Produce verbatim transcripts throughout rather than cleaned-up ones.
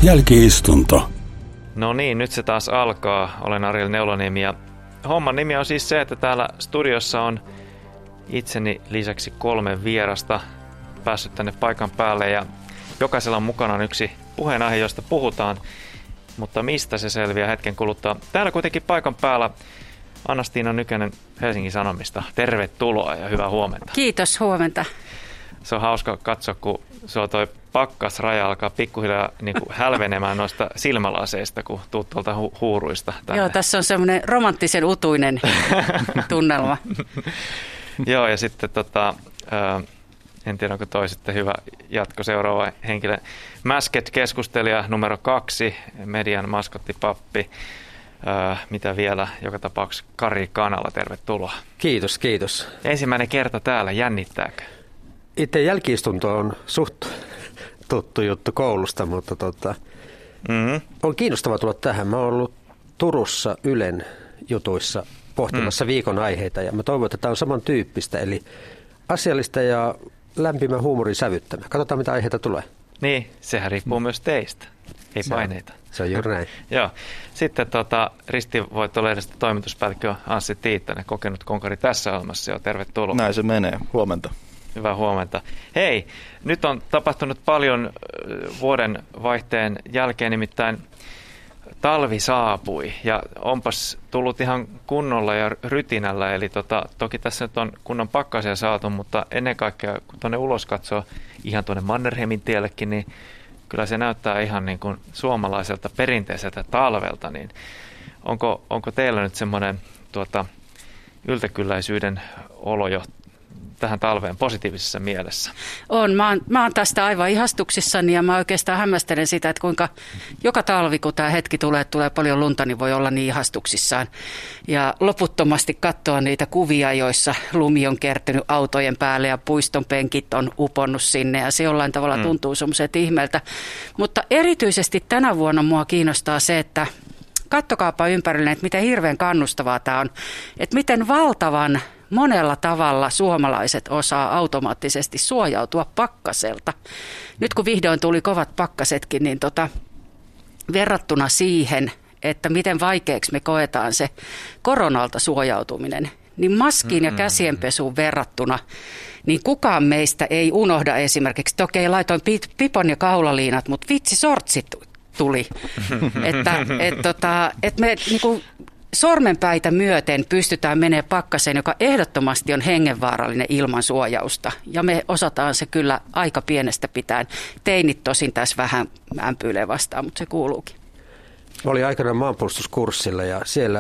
Jälki-istunto. No niin, nyt se taas alkaa. Olen Ariel Neuloniemi ja homman nimi on siis se, että täällä studiossa on itseni lisäksi kolme vierasta päässyt tänne paikan päälle ja jokaisella on mukana yksi puheenaihe, josta puhutaan, mutta mistä se selviää hetken kuluttua. Täällä kuitenkin paikan päällä Anna-Stiina Nykänen Helsingin Sanomista. Tervetuloa ja hyvää huomenta. Kiitos, huomenta. Se on hauska katsoa, kun se on toi pakkasraja alkaa pikkuhiljaa niin kuin hälvenemään noista silmälaseista, kun tuut tuolta hu- huuruista. Tänne. Joo, tässä on semmoinen romanttisen utuinen tunnelma. Joo, ja sitten tota, ää, en tiedä, onko toi sitten hyvä jatko seuraava henkilö. Mäsket-keskustelija numero kaksi, median maskottipappi. Ää, mitä vielä? Joka tapauksessa Kari Kanala, tervetuloa. Kiitos, kiitos. Ensimmäinen kerta täällä, jännittääkö? Itse jälki-istunto on suht tuttu juttu koulusta, mutta tota, mm-hmm. on kiinnostava tulla tähän. Mä oon ollut Turussa Ylen jutuissa pohtimassa mm. viikon aiheita ja mä toivon, että tämä on samantyyppistä, eli asiallista ja lämpimä huumorin sävyttämä. Katsotaan, mitä aiheita tulee. Niin, sehän riippuu mm. myös teistä, ei se paineita. On, se on juuri näin. Joo. Sitten tota, Ristivoittolehdestä toimituspäällikkö Anssi Tiittanen, kokenut konkari tässä ohjelmassa jo. Tervetuloa. Näin se menee. Huomenta. Hyvää huomenta. Hei, nyt on tapahtunut paljon vuoden vaihteen jälkeen, nimittäin talvi saapui ja onpas tullut ihan kunnolla ja rytinällä. Eli tota, toki tässä nyt on kunnon pakkasia saatu, mutta ennen kaikkea kun tuonne ulos katsoo ihan tuonne Mannerheimin tiellekin, niin kyllä se näyttää ihan niin kuin suomalaiselta perinteiseltä talvelta. Niin onko, onko teillä nyt semmoinen tuota, yltäkylläisyyden olo jo tähän talveen positiivisessa mielessä? On. Mä oon, mä oon tästä aivan ihastuksissani ja mä oikeastaan hämmästelen sitä, että kuinka joka talvi, kun tämä hetki tulee, että tulee paljon lunta, niin voi olla niin ihastuksissaan. Ja loputtomasti katsoa niitä kuvia, joissa lumi on kertynyt autojen päälle ja puiston penkit on uponnut sinne ja se jollain tavalla tuntuu mm. semmoiset ihmeeltä. Mutta erityisesti tänä vuonna mua kiinnostaa se, että kattokaapa ympärille, että miten hirveän kannustavaa tämä on, että miten valtavan monella tavalla suomalaiset osaa automaattisesti suojautua pakkaselta. Nyt kun vihdoin tuli kovat pakkasetkin, niin tota, verrattuna siihen, että miten vaikeaksi me koetaan se koronalta suojautuminen, niin maskiin ja käsienpesuun verrattuna, niin kukaan meistä ei unohda esimerkiksi, toki ei laitoin pipon ja kaulaliinat, mutta vitsi sortsit tuli. että et, tota, et me niinku sormenpäitä myöten pystytään menemään pakkaseen, joka ehdottomasti on hengenvaarallinen ilman suojausta. Ja me osataan se kyllä aika pienestä pitäen. Teinit tosin tässä vähän ämpyilee vastaan, mutta se kuuluukin. Mä olin aikanaan maanpuolustuskurssilla ja siellä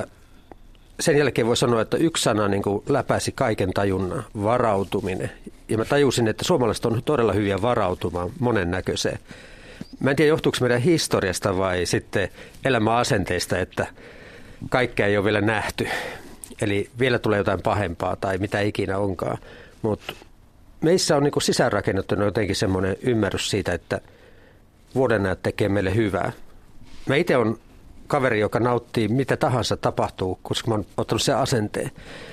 sen jälkeen voi sanoa, että yksi sana niin kuin läpäisi kaiken tajunnan, varautuminen. Ja mä tajusin, että suomalaiset on todella hyviä varautumaan monennäköiseen. Mä en tiedä, johtuuko meidän historiasta vai sitten elämäasenteista, että kaikkea ei ole vielä nähty. Eli vielä tulee jotain pahempaa tai mitä ikinä onkaan. Mutta meissä on niin kuin sisäänrakennettu jotenkin semmoinen ymmärrys siitä, että vuodenajat tekee meille hyvää. Mä itse on kaveri, joka nauttii mitä tahansa tapahtuu, koska mä oon ottanut sen asenteen.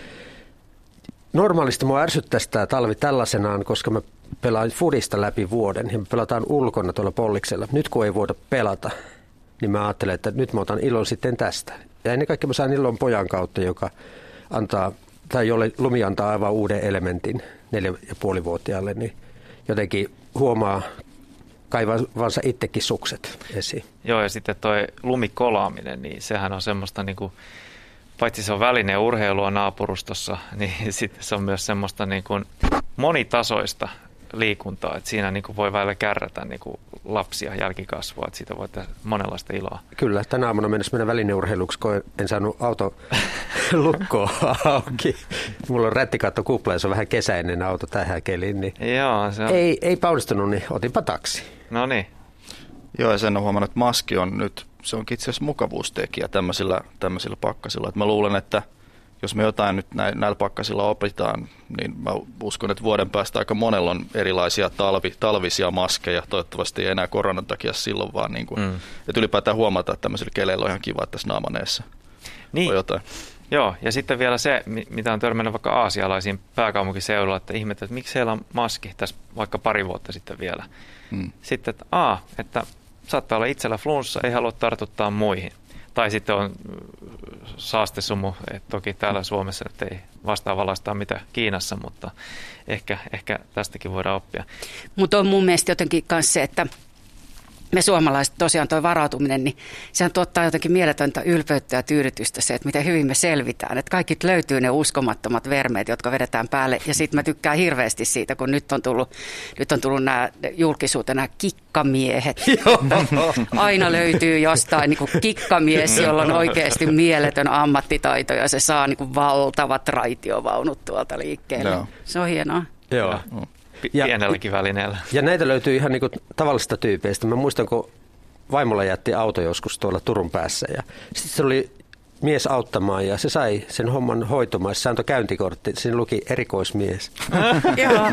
Normaalisti mua ärsyttäisi tämä talvi tällaisenaan, koska mä pelaan fudista läpi vuoden ja me pelataan ulkona tuolla polliksella. Nyt kun ei voida pelata, niin mä ajattelen, että nyt mä otan ilon sitten tästä. Ja ennen kaikkea mä saan ilon pojan kautta, joka antaa, tai jolle lumi antaa aivan uuden elementin neljä ja puolivuotiaalle, niin jotenkin huomaa kaivansa itsekin sukset esiin. Joo, ja sitten toi lumikolaaminen, niin sehän on semmoista niin kuin, paitsi se on väline urheilua naapurustossa, niin sitten se on myös semmoista niin kuin monitasoista liikuntaa, että siinä niin kuin voi välillä kärrätä niin kuin lapsia, jälkikasvua, että siitä voi tehdä monenlaista iloa. Kyllä, tänä aamuna mennessä mennä välineurheiluksi, kun en saanut auto lukkoa auki. Mulla on rättikatto kupla ja se on vähän kesäinen auto tähän keliin, niin Joo, se on... ei, ei paunistunut, niin otinpa taksi. No niin. Joo, ja sen on huomannut, että maski on nyt, se onkin itse asiassa mukavuustekijä tämmöisillä, tämmöisillä pakkasilla. Että mä luulen, että jos me jotain nyt näillä pakkasilla opitaan, niin mä uskon, että vuoden päästä aika monella on erilaisia talvi, talvisia maskeja. Toivottavasti ei enää koronan takia silloin, vaan niin kuin, mm. että ylipäätään huomata, että tämmöisillä keleillä on ihan kiva, että tässä naamaneessa niin. on jotain. Joo, ja sitten vielä se, mitä on törmännyt vaikka aasialaisiin pääkaupunkiseudulla, että ihmettä, että miksi heillä on maski tässä vaikka pari vuotta sitten vielä. Mm. Sitten, että, aa, että saattaa olla itsellä flunssa, ei halua tartuttaa muihin. Tai sitten on saastesumu, että toki täällä Suomessa nyt ei vastaavallaista mitä Kiinassa, mutta ehkä, ehkä tästäkin voidaan oppia. Mutta on mun mielestä jotenkin myös se, että me suomalaiset tosiaan tuo varautuminen, niin sehän tuottaa jotenkin mieletöntä ylpeyttä ja tyydytystä se, että miten hyvin me selvitään. Että kaikki löytyy ne uskomattomat vermeet, jotka vedetään päälle. Ja sitten mä tykkään hirveästi siitä, kun nyt on tullut, nyt on tullut nämä julkisuuteen nämä kikkamiehet. Aina löytyy jostain niin kuin kikkamies, jolla on oikeasti mieletön ammattitaito ja se saa niin kuin valtavat raitiovaunut tuolta liikkeelle. No. Se on hienoa. Joo. No. Ja, pienelläkin välineellä. Ja näitä löytyy ihan niin kuin tavallisista tyypeistä. Mä muistan, kun vaimolla jätti auto joskus tuolla Turun päässä ja sitten se oli mies auttamaan ja se sai sen homman hoitumaan. Se antoi käyntikortti, siinä luki erikoismies. Joo.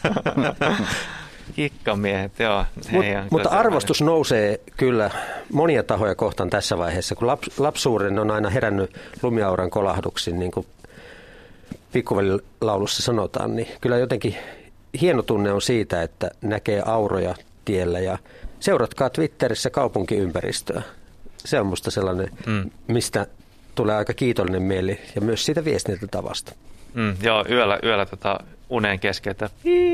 Kikkamiehet, joo. Mut, mutta arvostus paljon nousee kyllä monia tahoja kohtaan tässä vaiheessa, kun laps, lapsuuden on aina herännyt lumiauran kolahduksiin, niin kuin Pikkuveli-laulussa sanotaan, niin kyllä jotenkin hieno tunne on siitä, että näkee auroja tiellä ja seuratkaa Twitterissä kaupunkiympäristöä. Se on musta sellainen, mm. mistä tulee aika kiitollinen mieli ja myös siitä viestintätavasta. Mm, joo, yöllä, yöllä tota unen keskeltä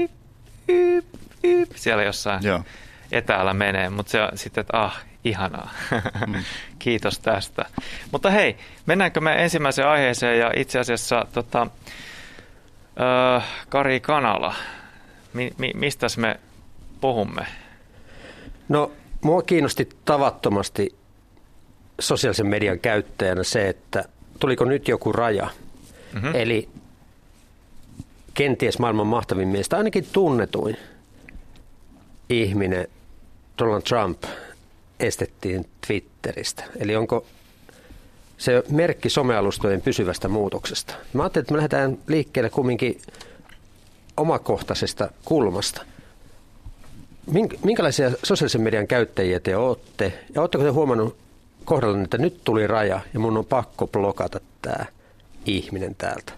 siellä jossain joo. etäällä menee, mutta se on sitten, että ah, ihanaa. Mm. Kiitos tästä. Mutta hei, mennäänkö me ensimmäiseen aiheeseen ja itse asiassa tota, äh, Kari Kanala. Mi- mi- mistäs me puhumme? No, mua kiinnosti tavattomasti sosiaalisen median käyttäjänä se, että tuliko nyt joku raja. Mm-hmm. Eli kenties maailman mahtavin mies, tai ainakin tunnetuin ihminen, Donald Trump, estettiin Twitteristä. Eli onko se merkki somealustojen pysyvästä muutoksesta? Mä ajattelin, että me lähdetään liikkeelle kumminkin omakohtaisesta kulmasta. Minkälaisia sosiaalisen median käyttäjiä te olette? Ja oletteko te huomannut kohdalla, että nyt tuli raja ja mun on pakko blokata tämä ihminen täältä?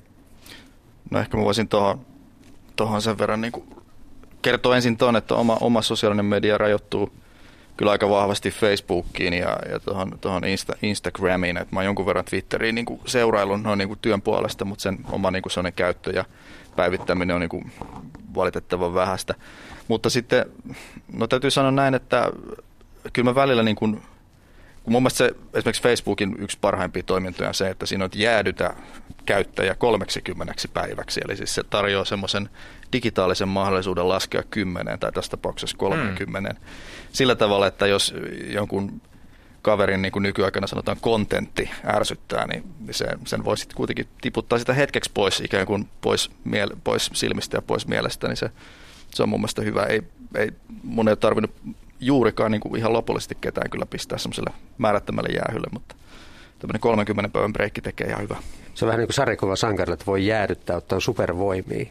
No ehkä mä voisin tuohon, tuohon sen verran niin kuin kertoa ensin tuon, että oma, oma sosiaalinen media rajoittuu kyllä aika vahvasti Facebookiin ja, ja tuohon, tuohon Insta, Instagramiin. Et mä oon jonkun verran Twitteriin niin kuin seurailun noin niin kuin työn puolesta, mutta sen oma niin kuin sellainen käyttö ja päivittäminen on niin kuin valitettavan vähäistä. Mutta sitten, no täytyy sanoa näin, että kyllä mä välillä, niin kuin, kun mun mielestä se, esimerkiksi Facebookin yksi parhaimpia toimintoja on se, että siinä on jäädytä käyttäjä kolmeksikymmeneksi päiväksi. Eli siis se tarjoaa semmoisen digitaalisen mahdollisuuden laskea kymmeneen tai tässä tapauksessa kolmekymmentä. Hmm. Sillä tavalla, että jos jonkun kaverin niin kuin nykyaikana sanotaan kontentti ärsyttää, niin se, sen voi sitten kuitenkin tiputtaa sitä hetkeksi pois, ikään kuin pois, miele, pois silmistä ja pois mielestä, niin se, se on mun mielestä hyvä. Ei, ei, mun ei ole tarvinnut juurikaan niin kuin ihan lopullisesti ketään kyllä pistää semmoiselle määrättömälle jäähylle, mutta tämmöinen kolmenkymmenen päivän breikki tekee ihan hyvä. Se on vähän niin kuin sarjakuva sankarilla, että voi jäädyttää, ottaa supervoimia.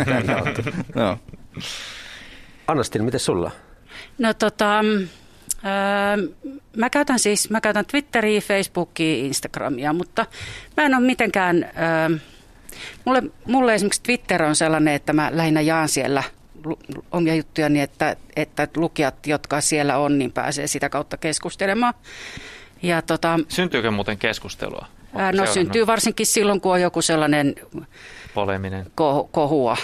No. Anna-Stina, miten sulla? No tota, öö, mä käytän siis, mä käytän Twitteriä, Facebookia, Instagramia, mutta mä en ole mitenkään, öö, mulle, mulle esimerkiksi Twitter on sellainen, että mä lähinnä jaan siellä omia juttuja niin, että, että lukijat, jotka siellä on, niin pääsee sitä kautta keskustelemaan. Ja tota, syntyykö muuten keskustelua? Ää, no seurannut? Syntyy varsinkin silloin, kun on joku sellainen poleminen ko- kohua,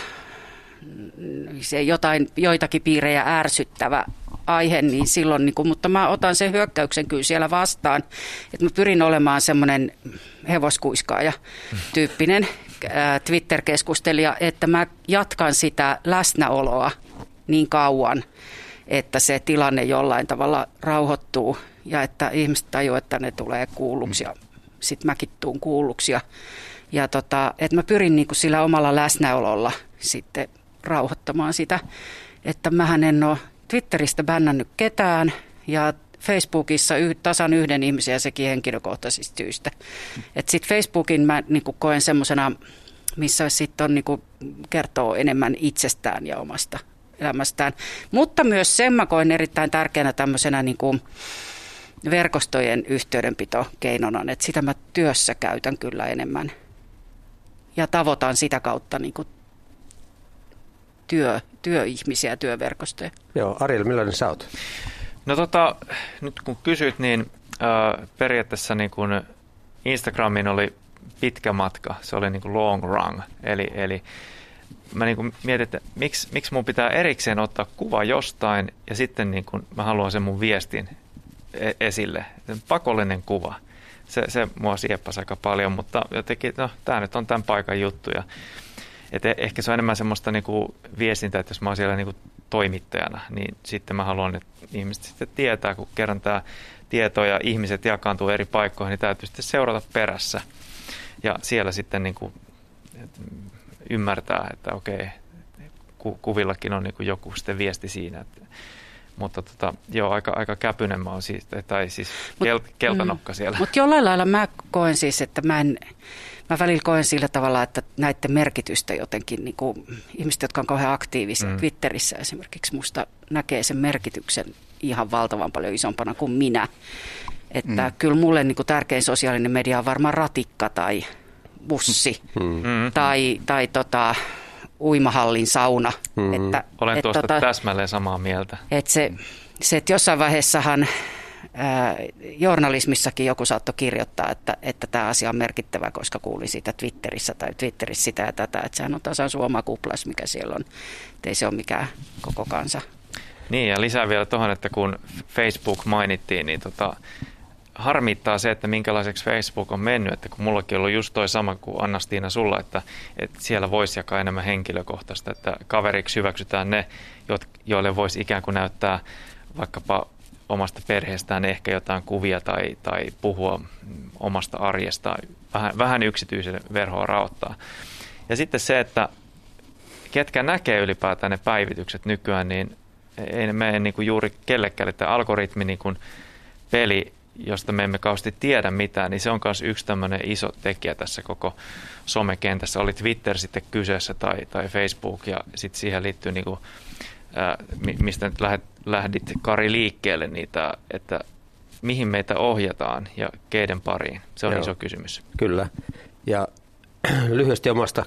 se jotain, joitakin piirejä ärsyttävä aihe, niin silloin, niin kun, mutta mä otan sen hyökkäyksen kyllä siellä vastaan, että mä pyrin olemaan semmoinen hevoskuiskaaja tyyppinen ää, Twitter-keskustelija, että mä jatkan sitä läsnäoloa niin kauan, että se tilanne jollain tavalla rauhoittuu ja että ihmiset tajuaa, että ne tulee kuulluksi ja sitten mäkin tuun kuulluksi. Ja, ja tota, että mä pyrin niin kuin sillä omalla läsnäololla sitten rauhoittamaan sitä, että mähän en ole Twitteristä bännännyt ketään ja Facebookissa yh, tasan yhden ihmisen ja sekin henkilökohtaisista syistä. Että sitten Facebookin mä niin kuin koen semmoisena, missä sitten on niin kuin kertoo enemmän itsestään ja omasta elämästään. Mutta myös sen mä koen erittäin tärkeänä tämmöisenä niin kuin verkostojen yhteydenpitokeinona, että sitä mä työssä käytän kyllä enemmän ja tavoitan sitä kautta niin kuin työ, työihmisiä, työverkostoja. Joo, Ariel, millainen sä oot? No tota, nyt kun kysyt, niin äh, periaatteessa niin kun Instagramin oli pitkä matka, se oli niin kuin long run, eli, eli mä niin kuin mietin, että miksi, miksi mun pitää erikseen ottaa kuva jostain ja sitten niin kuin mä haluan sen mun viestin esille, pakollinen kuva. Se, se mua sieppasi aika paljon, mutta jotenkin, no tämä nyt on tämän paikan juttu. Ja, et ehkä se on enemmän semmoista niin kuin viestintää, että jos mä oon siellä niin kuin toimittajana, niin sitten mä haluan, että ihmiset sitten tietää, kun kerran tämä tieto ja ihmiset jakaantuu eri paikkoihin, niin täytyy sitten seurata perässä. Ja siellä sitten niin kuin ymmärtää, että okei, ku, kuvillakin on niin kuin joku sitten viesti siinä. Että, mutta tota, joo, aika, aika käpynen mä oon siis, tai siis kel, keltanokka siellä. Mm, mutta jollain lailla mä koen siis, että mä en, mä välillä koen sillä tavalla, että näiden merkitystä jotenkin, niin kuin ihmiset, jotka on kauhean aktiivisia mm. Twitterissä esimerkiksi, musta näkee sen merkityksen ihan valtavan paljon isompana kuin minä. Että mm. kyllä mulle niin kuin tärkein sosiaalinen media on varmaan ratikka tai bussi mm. tai, tai tota, uimahallin sauna. Mm. Että, Olen et, tuosta tota, täsmälleen samaa mieltä. Että se, se, että jossain vaiheessahan ää, journalismissakin joku saattoi kirjoittaa, että, että tämä asia on merkittävä, koska kuulin siitä Twitterissä tai Twitterissä sitä ja tätä. Että sehän on tasan sun oma kuplas, mikä siellä on. Että ei se ole mikään koko kansa. Niin, ja lisää vielä tuohon, että kun Facebook mainittiin, niin tota, harmittaa se, että minkälaiseksi Facebook on mennyt, että kun mullakin on ollut just toi sama kuin Anna-Stiina sulla, että, että siellä voisi jakaa enemmän henkilökohtaista, että kaveriksi hyväksytään ne, joille voisi ikään kuin näyttää vaikkapa omasta perheestään ehkä jotain kuvia tai, tai puhua omasta arjesta, vähän, vähän yksityisen verhoa raottaa. Ja sitten se, että ketkä näkee ylipäätään ne päivitykset nykyään, niin ei ne mene niin kuin juuri kellekään, että algoritmi niin kuin peli, josta me emme kauheasti tiedä mitään, niin se on myös yksi tämmöinen iso tekijä tässä koko somekentässä. Oli Twitter sitten kyseessä tai, tai Facebook ja sitten siihen liittyy, niin kuin, ää, mistä nyt lähdet, lähdit Kari liikkeelle, niitä, että mihin meitä ohjataan ja keiden pariin. Se on Joo, iso kysymys. Kyllä. Ja lyhyesti omasta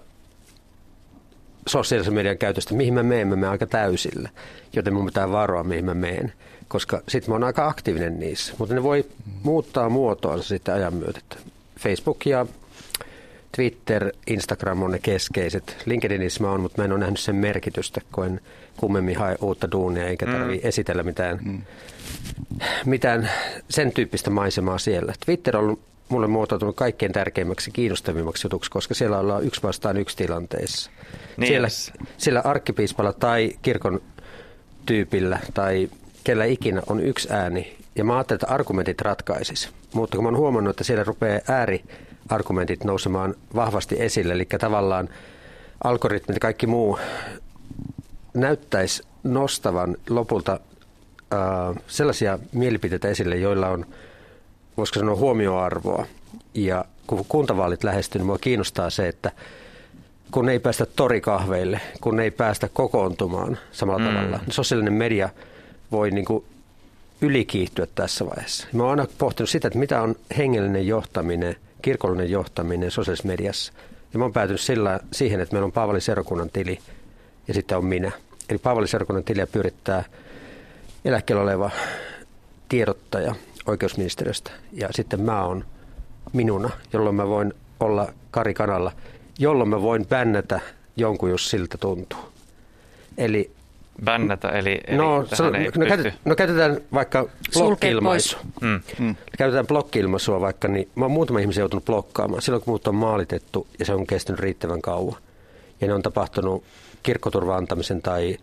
sosiaalisen median käytöstä, mihin mä menen, mä menen aika täysillä, joten mun pitää varoa, mihin mä menen, koska sitten mä oon aika aktiivinen niissä, mutta ne voi muuttaa muotoansa sitten ajan myötä. Facebook ja Twitter, Instagram on ne keskeiset. LinkedInissä mä oon, mutta mä en ole nähnyt sen merkitystä, kun en kummemmin hae uutta duunia, eikä tarvitse mm. esitellä mitään, mm. mitään sen tyyppistä maisemaa siellä. Twitter on ollut mulle muotoutunut kaikkein tärkeimmäksi, kiinnostavimmaksi jutuksi, koska siellä ollaan yksi vastaan yksi tilanteessa. Niin siellä, siellä arkkipiispalla tai kirkon tyypillä tai kellä ikinä on yksi ääni. Ja mä ajattelin, että argumentit ratkaisisi. Mutta kun mä oon huomannut, että siellä rupeaa ääriargumentit nousemaan vahvasti esille, eli tavallaan algoritmit ja kaikki muu näyttäisi nostavan lopulta äh, sellaisia mielipiteitä esille, joilla on, voisiko sanoa, huomioarvoa. Ja kun kuntavaalit lähestyy, niin mua kiinnostaa se, että kun ei päästä torikahveille, kun ei päästä kokoontumaan samalla mm. tavalla, niin sosiaalinen media voi niin kuin ylikiihtyä tässä vaiheessa. Mä oon aina pohtinut sitä, että mitä on hengellinen johtaminen, kirkollinen johtaminen sosiaalisessa mediassa. Ja mä oon päätynyt sillä, siihen, että meillä on Paavali seurakunnan tili ja sitten on minä. Eli Paavali seurakunnan tiliä pyörittää eläkkeellä oleva tiedottaja oikeusministeriöstä. Ja sitten mä oon minuna, jolloin mä voin olla Kari Kanalla, jolloin mä voin bännätä jonkun, jos siltä tuntuu. Eli bännätä, eli, eli no, so, no, käytet, no käytetään vaikka blokki-ilmaisua. Mm. Mm. Käytetään blokki-ilmaisua vaikka, niin mä oon muutama ihmisen joutunut blokkaamaan. Silloin kun muut on maalitettu ja se on kestänyt riittävän kauan. Ja ne on tapahtunut kirkkoturvan antamisen tai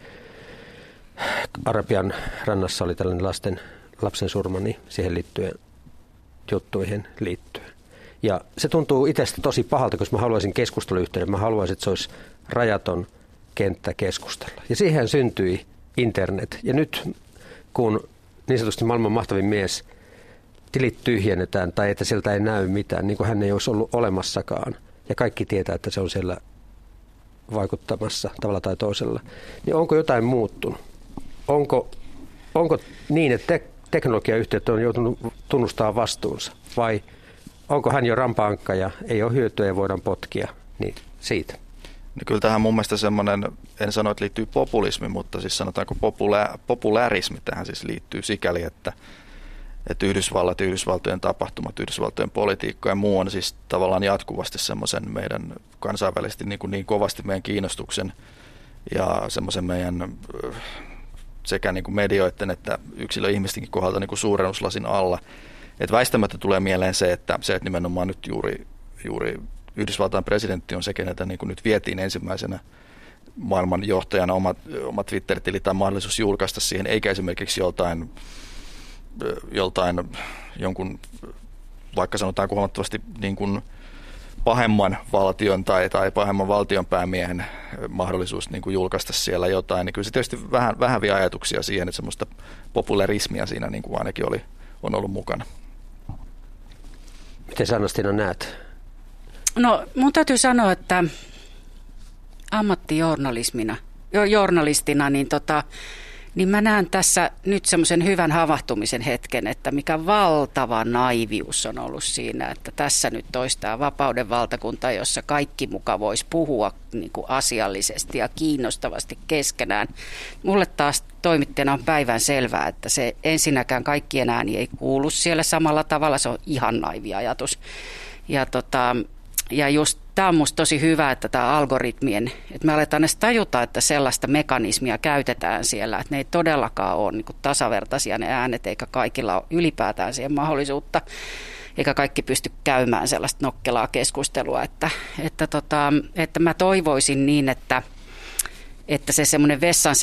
Arabian rannassa oli tällainen lasten, lapsen surma, niin siihen liittyen juttuihin liittyen. Ja se tuntuu itsestä tosi pahalta, koska mä haluaisin keskusteluyhteyden. Mä haluaisin, että se olisi rajaton kenttä keskustella. Ja siihen syntyi internet. Ja nyt kun niin sanotusti maailman mahtavin mies tilit tyhjennetään tai että sieltä ei näy mitään, niin kuin hän ei olisi ollut olemassakaan. Ja kaikki tietää, että se on siellä vaikuttamassa tavalla tai toisella. Niin onko jotain muuttunut? Onko, onko niin, että te- teknologiayhtiöt on joutunut tunnustaa vastuunsa? Vai onko hän jo rampaankka ja ei ole hyötyä ja voidaan potkia? Niin siitä. Niin kyllä tähän mun mielestä semmoinen, en sano, että liittyy populismi, mutta siis sanotaanko populä, populäärismi tähän siis liittyy sikäli, että, että Yhdysvallat, Yhdysvaltojen tapahtumat, Yhdysvaltojen politiikka ja muu on siis tavallaan jatkuvasti semmoisen meidän kansainvälisesti niin, kuin niin kovasti meidän kiinnostuksen ja semmoisen meidän sekä niin kuin medioiden että yksilöihmistenkin kohdalta niin kuin suurennuslasin alla. Et väistämättä tulee mieleen se, että, se, että nimenomaan nyt juuri, juuri Yhdysvaltain presidentti on se, keneltä niin kuin nyt vietiin ensimmäisenä maailman johtajana oma, oma Twitter-tili tai mahdollisuus julkaista siihen, eikä esimerkiksi joltain, joltain jonkun, vaikka sanotaan huomattavasti niin kuin pahemman valtion tai, tai pahemman valtionpäämiehen mahdollisuus niin kuin julkaista siellä jotain, niin kyllä se tietysti vähän, vähän vie ajatuksia siihen, että semmoista popularismia siinä niin kuin ainakin oli, on ollut mukana. Miten sä, Anna-Stiina, näet? No mun täytyy sanoa, että ammattijournalismina, jo, journalistina, niin, tota, niin mä näen tässä nyt semmoisen hyvän havahtumisen hetken, että mikä valtava naivius on ollut siinä, että tässä nyt toistaa vapauden valtakunta, jossa kaikki muka voisi puhua niin kuin asiallisesti ja kiinnostavasti keskenään. Mulle taas toimittajana on päivän selvää, että se ensinnäkään kaikkien ääni ei kuulu siellä samalla tavalla, se on ihan naivi ajatus. Ja tota... Ja just tämä on musta tosi hyvä, että tämä algoritmien, että me aletaan edes tajuta, että sellaista mekanismia käytetään siellä, että ne ei todellakaan ole niin kuin tasavertaisia ne äänet, eikä kaikilla ole ylipäätään siihen mahdollisuutta, eikä kaikki pysty käymään sellaista nokkelaa keskustelua, että, että, tota, että mä toivoisin niin, että, että se semmoinen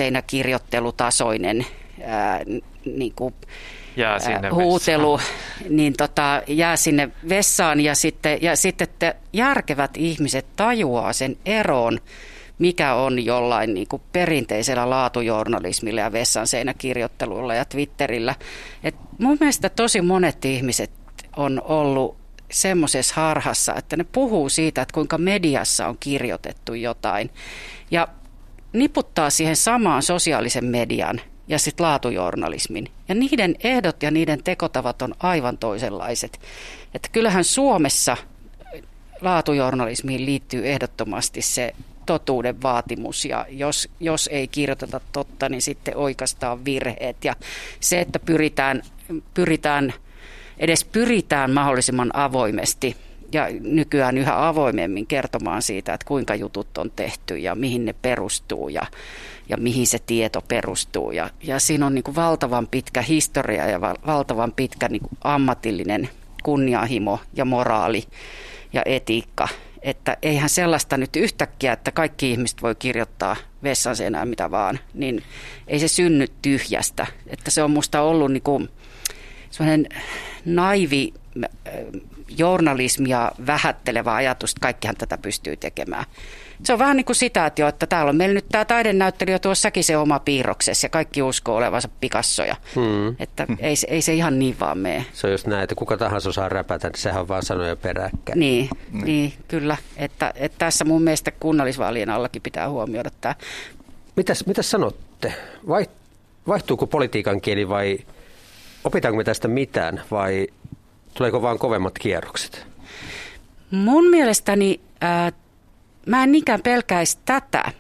vessanseinäkirjoittelutasoinen ää, niin kuin Jää sinne huutelu, vessaan. Niin tota, jää sinne vessaan ja sitten, ja sitten että järkevät ihmiset tajuaa sen eron, mikä on jollain niin kuin perinteisellä laatujournalismilla ja vessanseinäkirjoittelulla ja Twitterillä. Et mun mielestä tosi monet ihmiset on ollut semmoisessa harhassa, että ne puhuu siitä, että kuinka mediassa on kirjoitettu jotain ja niputtaa siihen samaan sosiaalisen median ja sitten laatujournalismin. Ja niiden ehdot ja niiden tekotavat on aivan toisenlaiset. Että kyllähän Suomessa laatujournalismiin liittyy ehdottomasti se totuuden vaatimus. Ja jos, jos ei kirjoiteta totta, niin sitten oikaistaan virheet. Ja se, että pyritään, pyritään, edes pyritään mahdollisimman avoimesti ja nykyään yhä avoimemmin kertomaan siitä, että kuinka jutut on tehty ja mihin ne perustuu ja ja mihin se tieto perustuu. Ja, ja siinä on niin kuin valtavan pitkä historia ja val, valtavan pitkä niin kuin ammatillinen kunnianhimo ja moraali ja etiikka. Että eihän sellaista nyt yhtäkkiä, että kaikki ihmiset voi kirjoittaa vessanseinään mitä vaan, niin ei se synny tyhjästä. Että se on musta ollut niin kuin sellainen naivi journalismia vähättelevä ajatus, että kaikkihan tätä pystyy tekemään. Se on vähän niin kuin sitä, että, jo, että täällä on meillä nyt tämä taidenäyttelijä tuossakin se oma piirroksessa ja kaikki uskoo olevansa Picassoja. Hmm. Että ei, ei se ihan niin vaan mene. Se on just näin, että kuka tahansa osaa räpätä, niin sehän on vaan sanoja peräkkäin. Niin, hmm. niin kyllä. Että, että tässä mun mielestä kunnallisvaalien allakin pitää huomioida tämä. Mitäs, mitäs sanotte? Vaihtuuko politiikan kieli vai opitaanko me tästä mitään vai tuleeko vaan kovemmat kierrokset? Mun mielestäni Äh, Mä en niinkään pelkäisi tätä.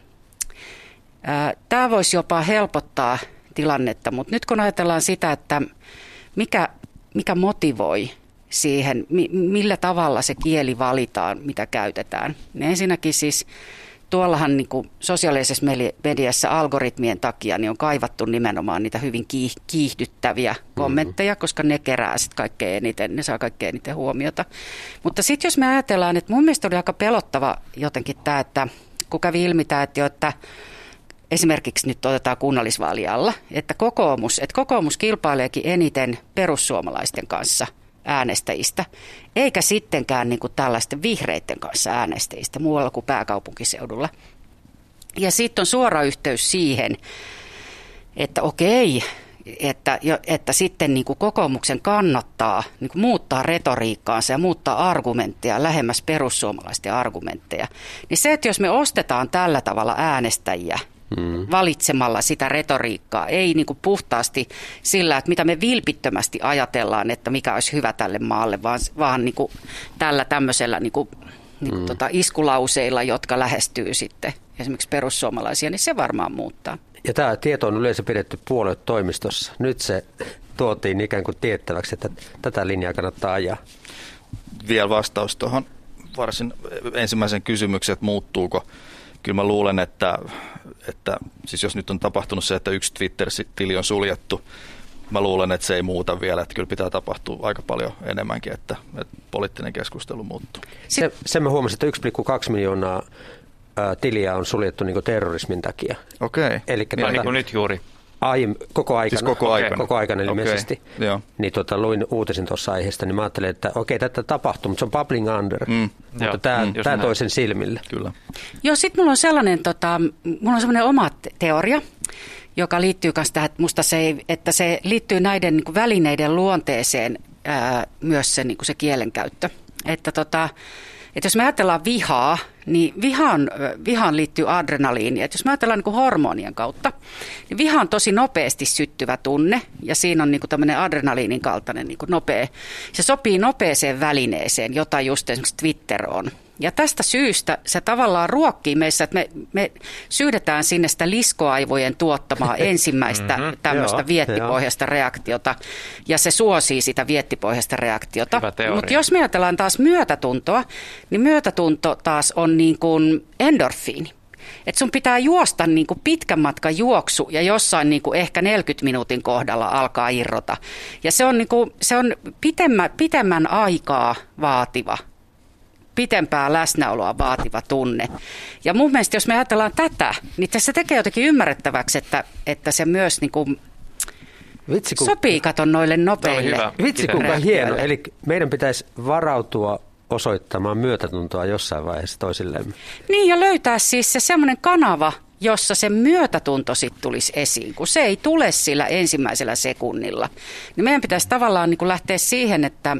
Tämä voisi jopa helpottaa tilannetta, mutta nyt kun ajatellaan sitä, että mikä, mikä motivoi siihen, millä tavalla se kieli valitaan, mitä käytetään. Niin ensinnäkin siis tuollahan niin kuin sosiaalisessa mediassa algoritmien takia niin on kaivattu nimenomaan niitä hyvin kiihdyttäviä kommentteja, koska ne kerää sitten kaikkein eniten, ne saa kaikkein eniten huomiota. Mutta sitten jos me ajatellaan, että mun mielestä oli aika pelottava jotenkin tämä, että kun kävi ilmi tämä, että, jo, että esimerkiksi nyt otetaan kunnallisvaalia alla, että kokoomus, että kokoomus kilpaileekin eniten perussuomalaisten kanssa äänestäjistä, eikä sittenkään niin kuin tällaisten vihreiden kanssa äänestäjistä muualla kuin pääkaupunkiseudulla. Ja sitten on suora yhteys siihen, että okei, että, että sitten niin kuin kokoomuksen kannattaa niin kuin muuttaa retoriikkaansa ja muuttaa argumentteja lähemmäs perussuomalaisten argumentteja. Niin se, että jos me ostetaan tällä tavalla äänestäjiä, Hmm. valitsemalla sitä retoriikkaa, ei niin kuin puhtaasti sillä, että mitä me vilpittömästi ajatellaan, että mikä olisi hyvä tälle maalle, vaan, vaan niin kuin tällä tämmöisellä niin kuin niin kuin, mm. tota, iskulauseilla, jotka lähestyy sitten esimerkiksi perussuomalaisia, niin se varmaan muuttaa. Ja tämä tieto on yleensä pidetty puoluetoimistossa. Nyt se tuotiin ikään kuin tiettäväksi, että tätä linjaa kannattaa ajaa. Vielä vastaus tuohon varsin ensimmäisen kysymyksen, että muuttuuko. Kyllä mä luulen, että, että siis jos nyt on tapahtunut se, että yksi Twitter-tili on suljettu, mä luulen, että se ei muuta vielä. Että kyllä pitää tapahtua aika paljon enemmänkin, että, että poliittinen keskustelu muuttuu. Se, sen mä huomasin, että yksi pilkku kaksi miljoonaa ä, tiliä on suljettu niin kuin terrorismin takia. Okei. Elikkä no, niin kuin nyt juuri. Aiemmin, koko aikana, siis koko aikana, koko aikana ilmeisesti, okay. niin tota, luin uutisin tuossa aiheesta, niin mä ajattelin, että okei, okay, tätä tapahtuu, mutta se on bubbling under, mm. mutta Joo, tämä, mm, tämä toi sen silmille. Kyllä. Joo, sitten mulla on sellainen, tota, mulla on sellainen oma teoria, joka liittyy myös tähän, että musta se, ei, että se liittyy näiden niin kuin välineiden luonteeseen ää, myös se, niin kuin se kielenkäyttö. Että tota, että jos me ajatellaan vihaa, niin vihaan, vihaan liittyy adrenaliini. Että jos me ajatellaan niin kuin hormonien kautta, niin viha on tosi nopeasti syttyvä tunne ja siinä on niin kuin tämmöinen adrenaliinin kaltainen niin kuin nopea. Se sopii nopeeseen välineeseen, jota just esimerkiksi Twitter on. Ja tästä syystä se tavallaan ruokkii meissä, että me, me syydetään sinne sitä liskoaivojen tuottamaa ensimmäistä mm-hmm, tämmöistä viettipohjaista reaktiota, ja se suosii sitä viettipohjaista reaktiota. Mutta jos me ajatellaan taas myötätuntoa, niin myötätunto taas on niin kuin endorfiini. Että sun pitää juosta niin kuin pitkän matkan juoksu ja jossain niin kuin ehkä neljänkymmenen minuutin kohdalla alkaa irrota. Ja se on, niin kuin, se on pitemmän, pitemmän aikaa vaativa pitempää läsnäoloa vaativa tunne. Ja mun mielestä, jos me ajatellaan tätä, niin se tekee jotenkin ymmärrettäväksi, että, että se myös niin kuin Vitsi, kun... sopii katon noille nopeille. Vitsi kuinka hieno. Eli meidän pitäisi varautua osoittamaan myötätuntoa jossain vaiheessa toisillemme. Niin, ja löytää siis se semmoinen kanava, jossa se myötätunto sitten tulisi esiin, kun se ei tule sillä ensimmäisellä sekunnilla. Niin meidän pitäisi tavallaan niin kuin lähteä siihen, että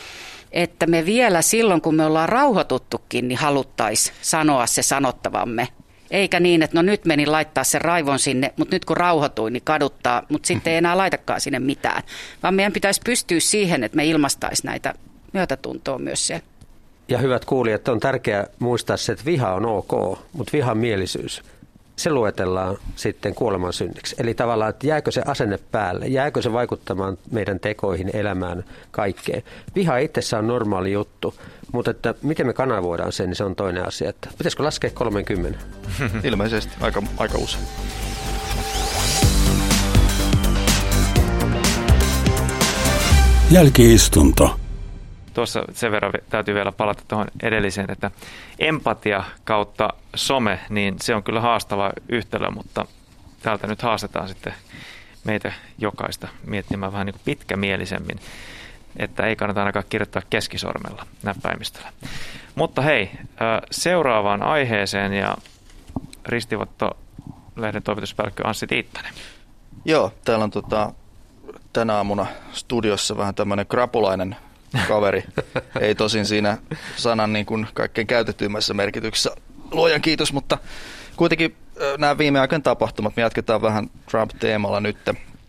että me vielä silloin, kun me ollaan rauhoituttukin, niin haluttaisiin sanoa se sanottavamme. Eikä niin, että no nyt menin laittaa sen raivon sinne, mutta nyt kun rauhoituin, niin kaduttaa, mutta sitten ei enää laitakaan sinne mitään. Vaan meidän pitäisi pystyä siihen, että me ilmaistaisiin näitä myötätuntoa myös siellä. Ja hyvät kuulijat, on tärkeää muistaa se, että viha on ok, mutta vihamielisyys, se luetellaan sitten kuoleman synniksi. Eli tavallaan, että jääkö se asenne päälle, jääkö se vaikuttamaan meidän tekoihin, elämään, kaikkeen. Viha itsessään on normaali juttu, mutta että miten me kanavoidaan sen, niin se on toinen asia. Että pitäisikö laskea kolmekymmentä? Ilmeisesti, aika, aika usein. Jälki-istunto. Tuossa sen verran täytyy vielä palata tuohon edelliseen, että empatia kautta some, niin se on kyllä haastava yhtälö, mutta täältä nyt haastetaan sitten meitä jokaista miettimään vähän niin kuin pitkämielisemmin, että ei kannata ainakaan kirjoittaa keskisormella näppäimistöllä. Mutta hei, seuraavaan aiheeseen ja Ristivotto-lehden toimituspäällikkö Anssi Tiittanen. Joo, täällä on tota, tänä aamuna studiossa vähän tämmöinen krapulainen kaveri. Ei tosin siinä sanan niin kuin kaikkein käytettyimmässä merkityksessä. Luojan kiitos, mutta kuitenkin nämä viime aikojen tapahtumat, me jatketaan vähän Trump-teemalla nyt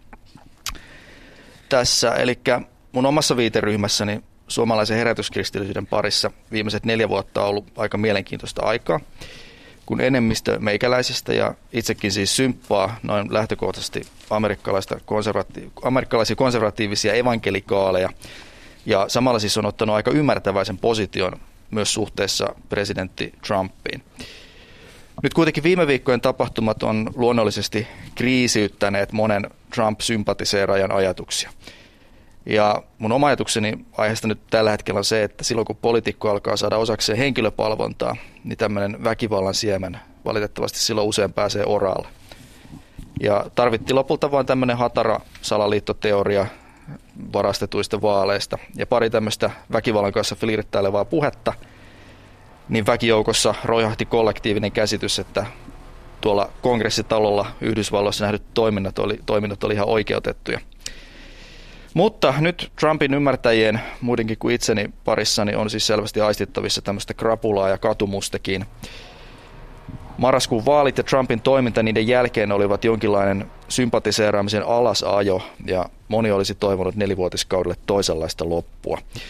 tässä. Eli mun omassa viiteryhmässäni suomalaisen herätyskristillisyyden parissa viimeiset neljä vuotta on ollut aika mielenkiintoista aikaa, kun enemmistö meikäläisistä ja itsekin siis symppaa noin lähtökohtaisesti amerikkalaista konservati- amerikkalaisia konservatiivisia evankelikaaleja. Ja samalla siis on ottanut aika ymmärtäväisen position myös suhteessa presidentti Trumpiin. Nyt kuitenkin viime viikkojen tapahtumat on luonnollisesti kriisiyttäneet monen Trump-sympatiseeraajan ajatuksia. Ja mun oma ajatukseni aiheesta nyt tällä hetkellä on se, että silloin kun poliitikko alkaa saada osakseen henkilöpalvontaa, niin tämmöinen väkivallan siemen valitettavasti silloin usein pääsee oraalle. Ja tarvittiin lopulta vain tämmöinen hatara salaliittoteoria varastetuista vaaleista ja pari tämmöistä väkivallan kanssa flirttailevaa puhetta, niin väkijoukossa roihahti kollektiivinen käsitys, että tuolla kongressitalolla Yhdysvalloissa nähdyt toiminnat oli, toiminnat oli ihan oikeutettuja. Mutta nyt Trumpin ymmärtäjien, muidenkin kuin itseni parissani, on siis selvästi aistittavissa tämmöistä krapulaa ja katumustakin. Marraskuun vaalit ja Trumpin toiminta niiden jälkeen olivat jonkinlainen sympatiseeraamisen alasajo, ja moni olisi toivonut nelivuotiskaudelle toisenlaista loppua.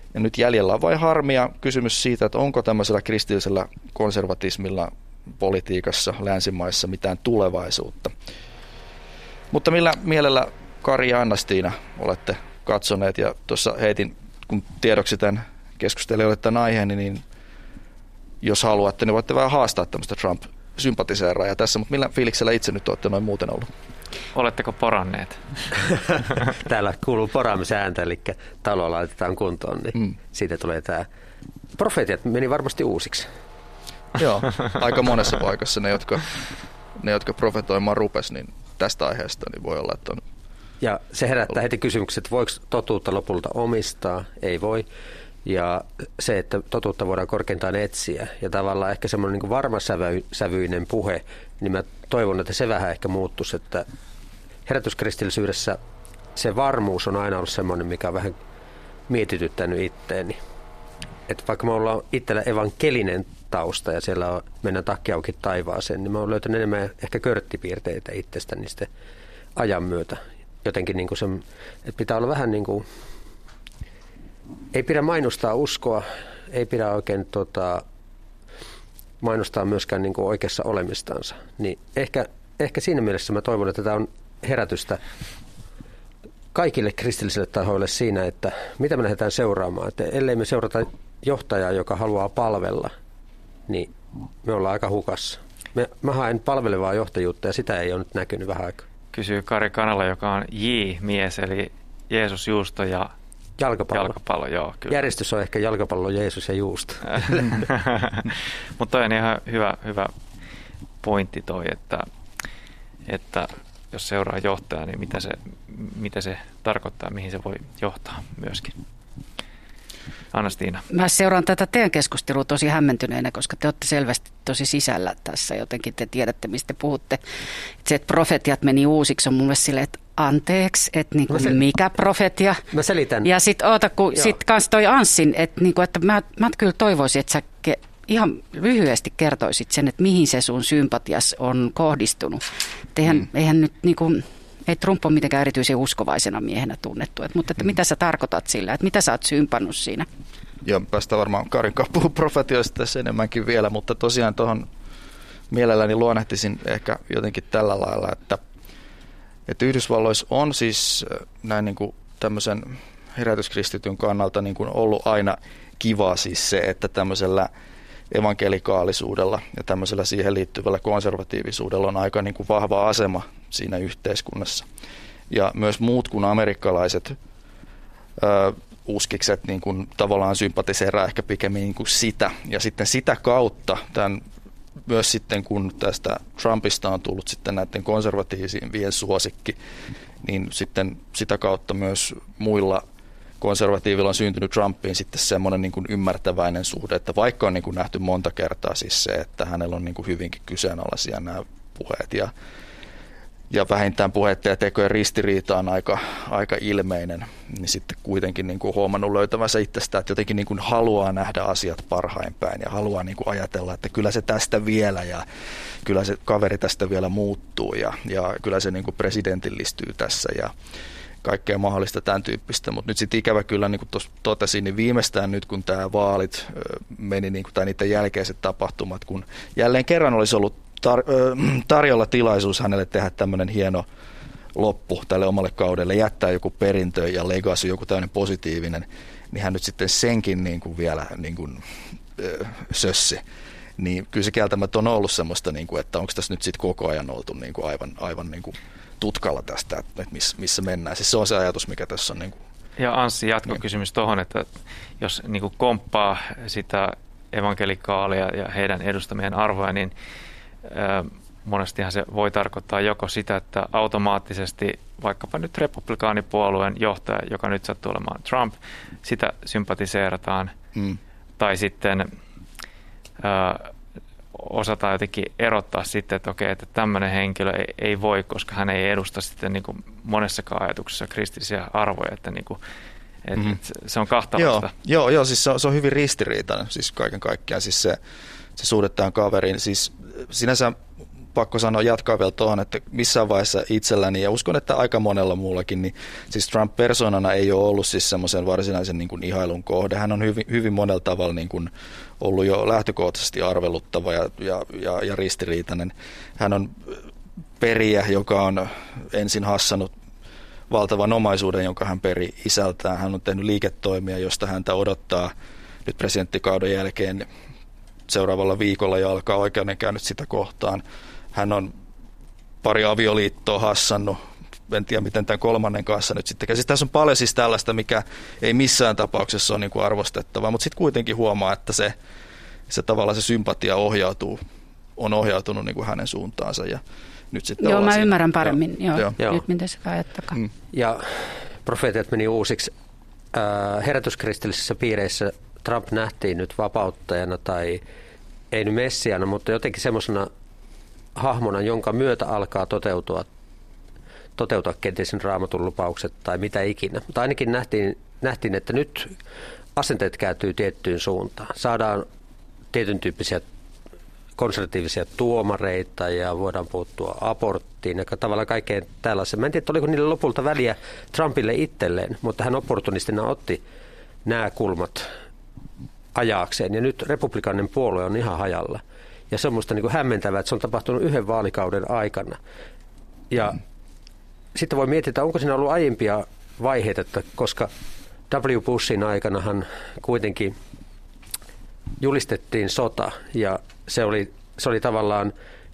Ja nyt jäljellä on vain harmia kysymys siitä, että onko tämmöisellä kristillisellä konservatismilla politiikassa länsimaissa mitään tulevaisuutta. Mutta millä mielellä Kari ja Anna-Stiina olette katsoneet, ja tuossa heitin, kun tiedoksi tämän keskustelijoille tämän aiheen, niin jos haluatte, niin voitte vähän haastaa tämmöistä Trump-sympatiseeraa tässä, mutta millä fiiliksellä itse nyt olette noin muuten ollut? Oletteko poranneet? Täällä kuuluu poraamisen ääntä, eli taloa laitetaan kuntoon, niin mm. siitä tulee tämä. Profetiat meni varmasti uusiksi. Joo, aika monessa paikassa ne, jotka, ne, jotka profetoimaan rupes, niin tästä aiheesta niin voi olla, että on... Ja se herättää heti kysymykset, että voiko totuutta lopulta omistaa? Ei voi. Ja se, että totuutta voidaan korkeintaan etsiä ja tavallaan ehkä semmoinen niin kuin varmasävyinen puhe, niin mä toivon, että se vähän ehkä muuttuisi, että herätyskristillisyydessä se varmuus on aina ollut semmoinen, mikä on vähän mietityttänyt itteeni. Että vaikka me ollaan itsellä evankelinen tausta ja siellä on, mennään takki auki taivaaseen, niin mä oon löytänyt enemmän ehkä körttipiirteitä itsestäni sitten ajan myötä. Jotenkin niin kuin se, että pitää olla vähän niin kuin, ei pidä mainostaa uskoa, ei pidä oikein tota, mainostaa myöskään niin kuin oikeassa olemistansa. Niin ehkä, ehkä siinä mielessä mä toivon, että tämä on herätystä kaikille kristillisille tahoille siinä, että mitä me lähdetään seuraamaan. Että ellei me seurata johtajaa, joka haluaa palvella, niin me ollaan aika hukassa. Me, mä haen palvelevaa johtajuutta ja sitä ei ole nyt näkynyt vähän aikaa. Kysyy Kari Kanala, joka on J-mies, eli Jeesus, juusto ja jalkapallo. jalkapallo joo, kyllä. Järjestys on ehkä jalkapallo, Jeesus ja juusto. Mutta toi on ihan hyvä, hyvä pointti toi, että, että jos seuraa johtajaa, niin mitä se, mitä se tarkoittaa, mihin se voi johtaa myöskin. Anna-Stiina. Mä seuraan tätä teidän keskustelua tosi hämmentyneenä, koska te olette selvästi tosi sisällä tässä. Jotenkin te tiedätte, mistä puhutte. Että se, että profetiat meni uusiksi, on mun mielestä silleen, että anteeksi, että niinku sel- mikä profetia. Mä selitän. Ja sit oota, kun Joo. sit kans toi Anssin, että, niinku, että mä, mä kyllä toivoisin, että sä ke- ihan lyhyesti kertoisit sen, että mihin se sun sympatias on kohdistunut. Eihän, mm. eihän nyt niinku... Ei Trump ole mitenkään erityisen uskovaisena miehenä tunnettu, et, mutta että mitä sä tarkoitat sillä, että mitä sä oot sympannut siinä? Joo, päästään varmaan Karin kanssa puhua profetioista tässä enemmänkin vielä, mutta tosiaan tuohon mielelläni luonnehtisin ehkä jotenkin tällä lailla, että, että Yhdysvalloissa on siis näin niin kuin tämmöisen herätyskristityn kannalta niin kuin ollut aina kiva siis se, että tämmöisellä evankelikaalisuudella ja tämmöisellä siihen liittyvällä konservatiivisuudella on aika niin kuin vahva asema siinä yhteiskunnassa. Ja myös muut kuin amerikkalaiset ö, uskikset niin kuin tavallaan sympatiseeraa ehkä pikemmin niin kuin sitä. Ja sitten sitä kautta, tämän, myös sitten kun tästä Trumpista on tullut sitten näiden konservatiivien suosikki, niin sitten sitä kautta myös muilla konservatiivilla on syntynyt Trumpiin sitten semmoinen niin kuin ymmärtäväinen suhde, että vaikka on niin kuin nähty monta kertaa siis se, että hänellä on niin kuin hyvinkin kyseenalaisia nämä puheet ja, ja vähintään puheiden ja tekojen ristiriita on aika, aika ilmeinen, niin sitten kuitenkin niin kuin huomannut löytävänsä itsestään, että jotenkin niin kuin haluaa nähdä asiat parhain päin ja haluaa niin kuin ajatella, että kyllä se tästä vielä ja kyllä se kaveri tästä vielä muuttuu ja, ja kyllä se niin kuin presidentillistyy tässä ja kaikkea mahdollista tämän tyyppistä, mutta nyt sitten ikävä kyllä, niin kuin tuossa totesin, niin viimeistään nyt kun tämä vaalit meni, niin kuin, tai niiden jälkeiset tapahtumat, kun jälleen kerran olisi ollut tar- tarjolla tilaisuus hänelle tehdä tämmöinen hieno loppu tälle omalle kaudelle, jättää joku perintö ja legacy, joku tämmöinen positiivinen, niin hän nyt sitten senkin niin kuin vielä niin kuin, ö, sössi. Niin kyllä se kieltämättä on ollut semmoista, niin kuin, että onko tässä nyt sitten koko ajan oltu niin kuin aivan, aivan niin kuin tutkalla tästä, että missä mennään. Siis se on se ajatus, mikä tässä on. Niin kuin. Ja Anssi, jatkokysymys tuohon, että jos niin kuin komppaa sitä evankelikaalia ja heidän edustamien arvoja, niin äh, monestihan se voi tarkoittaa joko sitä, että automaattisesti vaikkapa nyt republikaanipuolueen johtaja, joka nyt sattuu olemaan Trump, sitä sympatiseerataan, mm. tai sitten äh, osataan jotenkin erottaa sitten, että okei, että tämmöinen henkilö ei, ei voi, koska hän ei edusta sitten niin kuin monessakaan ajatuksessa kristillisiä arvoja, että, niin kuin, että mm-hmm. se on kahtalaista. Joo, joo, joo siis se on, se on hyvin ristiriitainen, siis kaiken kaikkiaan, siis se, se suhde tähän kaveriin, siis sinänsä pakko sanoa, jatkaa vielä tuohon, että missään vaiheessa itselläni, ja uskon, että aika monella muullakin, niin siis Trump persoonana ei ole ollut siis semmoisen varsinaisen niin kuin ihailun kohde. Hän on hyvin, hyvin monella tavalla niin kuin ollut jo lähtökohtaisesti arveluttava ja, ja, ja, ja ristiriitainen. Hän on perijä, joka on ensin hassannut valtavan omaisuuden, jonka hän peri isältään. Hän on tehnyt liiketoimia, josta häntä odottaa nyt presidenttikauden jälkeen seuraavalla viikolla ja alkaa oikeudenkäynnit sitä kohtaan. Hän on pari avioliittoa hassannut, en tiedä miten tämän kolmannen kanssa nyt sitten. Siis tässä on paljon siis tällaista, mikä ei missään tapauksessa ole niin kuin arvostettavaa, mutta sitten kuitenkin huomaa, että se, se tavallaan se sympatia ohjautuu, on ohjautunut niin kuin hänen suuntaansa. Ja nyt sitten joo, mä siinä. ymmärrän paremmin. Joo, joo. Joo. Nyt miten se ajattakaan. Mm. Ja profeetat meni uusiksi. Äh, herätyskristillisissä piireissä Trump nähtiin nyt vapauttajana tai ei nyt messiana, mutta jotenkin semmoisena hahmona, jonka myötä alkaa toteutua, toteutua kenties Raamatun lupaukset tai mitä ikinä. Mutta ainakin nähtiin, nähtiin, että nyt asenteet kääntyy tiettyyn suuntaan. Saadaan tietyn tyyppisiä konservatiivisia tuomareita ja voidaan puuttua aborttiin ja tavallaan kaikkeen tällaiseen. Mä en tiedä, oliko niille lopulta väliä Trumpille itselleen, mutta hän opportunistina otti nämä kulmat ajaakseen. Ja nyt republikaaninen puolue on ihan hajalla. Ja se on musta niin kuin hämmentävää, että se on tapahtunut yhden vaalikauden aikana. Ja mm. sitten voi miettiä, onko siinä ollut aiempia vaiheita, että koska W. Bushin aikanahan kuitenkin julistettiin sota ja se oli, se oli tavallaan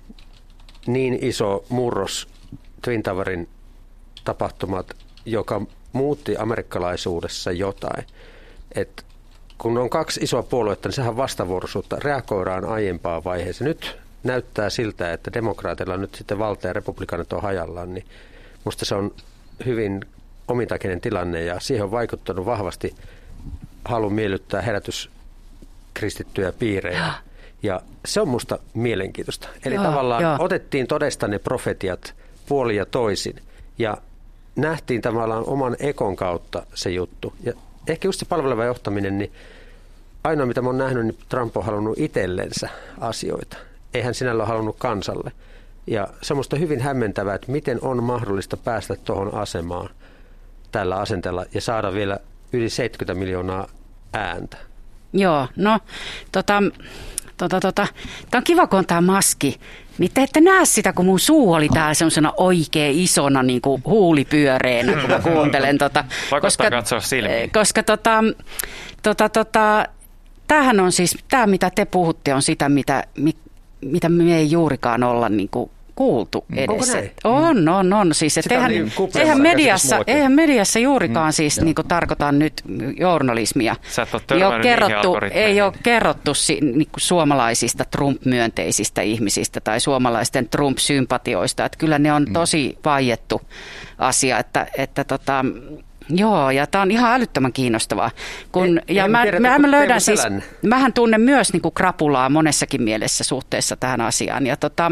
niin iso murros Twin Towerin tapahtumat, joka muutti amerikkalaisuudessa jotain. Että kun on kaksi isoa puoluetta, niin sehän vastavuoroisuutta, reagoidaan aiempaan vaiheeseen. Nyt näyttää siltä, että demokraatilla on nyt sitten valta ja republikaanit on hajallaan, niin musta se on hyvin omintakeinen tilanne ja siihen on vaikuttanut vahvasti halu miellyttää herätyskristittyjä piirejä. Ja se on musta mielenkiintoista. Eli joo, tavallaan joo. otettiin todesta ne profetiat puoli ja toisin ja nähtiin tavallaan oman ekon kautta se juttu. Ja ehkä just se palveleva johtaminen, niin ainoa mitä mä oon nähnyt, niin Trump on halunnut itsellensä asioita. Eihän sinällä ole halunnut kansalle. Ja semmoista hyvin hämmentävää, että miten on mahdollista päästä tuohon asemaan tällä asenteella ja saada vielä yli seitsemänkymmentä miljoonaa ääntä. Joo, no tota, tota, tota, tämä on kiva, kun on tämä maski. Niin te ette näe sitä, kun mun suu oli täällä semmoisena oikein isona niin kuin huulipyöreenä, kun mä kuuntelen. Tota, koska katsoa silmiin. Koska tota, tota, tota, tämähän on siis, tämä mitä te puhutte on sitä, mitä, mitä me ei juurikaan olla niin kuin kuultu edes. On, on, on. Siis, et eihän, niin eihän, mediassa, eihän mediassa juurikaan mm, siis niin kuin tarkoitan nyt journalismia. Ei ole kerrottu, ei ole kerrottu niin kuin suomalaisista Trump-myönteisistä ihmisistä tai suomalaisten Trump-sympatioista. Että kyllä ne on tosi vaiettu asia, että, että tota, joo, ja tämä on ihan älyttömän kiinnostavaa. Kun, ei, ja mä, tiedä, mä, mä löydän siis, mähän tunnen myös niin kuin krapulaa monessakin mielessä suhteessa tähän asiaan. Ja tota,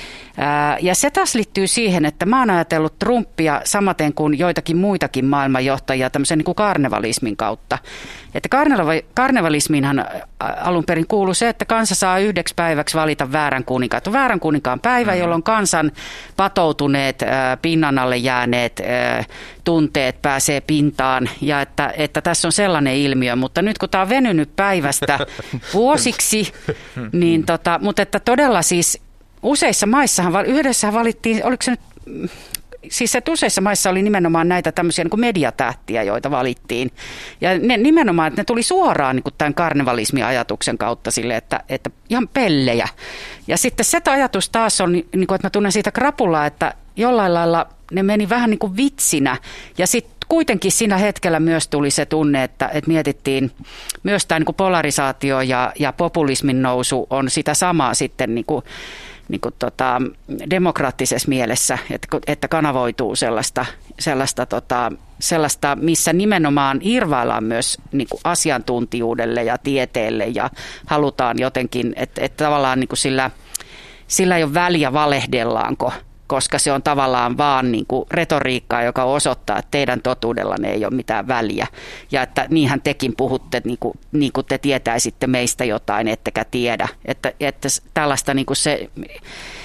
Ja se taas liittyy siihen, että mä oon ajatellut Trumpia samaten kuin joitakin muitakin maailmanjohtajia tämmöisen niin kuin karnevalismin kautta. Että karnevalismiinhan alun perin kuuluu se, että kansa saa yhdeksi päiväksi valita väärän kuninkaan. On väärän kuninkaan päivä, jolloin kansan patoutuneet, pinnan alle jääneet tunteet pääsee pintaan. Ja että, että tässä on sellainen ilmiö, mutta nyt kun tämä on venynyt päivästä vuosiksi, niin tota, mutta että todella siis useissa maissahan, yhdessä valittiin, oliko se nyt, siis että useissa maissa oli nimenomaan näitä tämmöisiä niin kuin mediatähtiä, joita valittiin. Ja ne, nimenomaan, että ne tuli suoraan niin kuin tämän karnevalismi-ajatuksen kautta sille, että, että ihan pellejä. Ja sitten se ajatus taas on, niin kuin, että mä tunnen siitä krapulaa, että jollain lailla ne meni vähän niin kuin vitsinä. Ja sitten kuitenkin siinä hetkellä myös tuli se tunne, että, että mietittiin myös tämä niin kuin polarisaatio ja, ja populismin nousu on sitä samaa sitten niin kuin niin kuin tota, demokraattisessa mielessä, että, että kanavoituu sellaista, sellaista, tota, sellaista, missä nimenomaan irvaillaan myös niin kuin asiantuntijuudelle ja tieteelle ja halutaan jotenkin, että, että tavallaan niin kuin sillä, sillä ei ole väliä valehdellaanko, koska se on tavallaan vaan niin kuin retoriikkaa, joka osoittaa, että teidän totuudellanne ei ole mitään väliä. Ja että niinhän tekin puhutte, niin kuin, niin kuin te tietäisitte meistä jotain, ettekä tiedä. Että, että tällaista niin kuin se,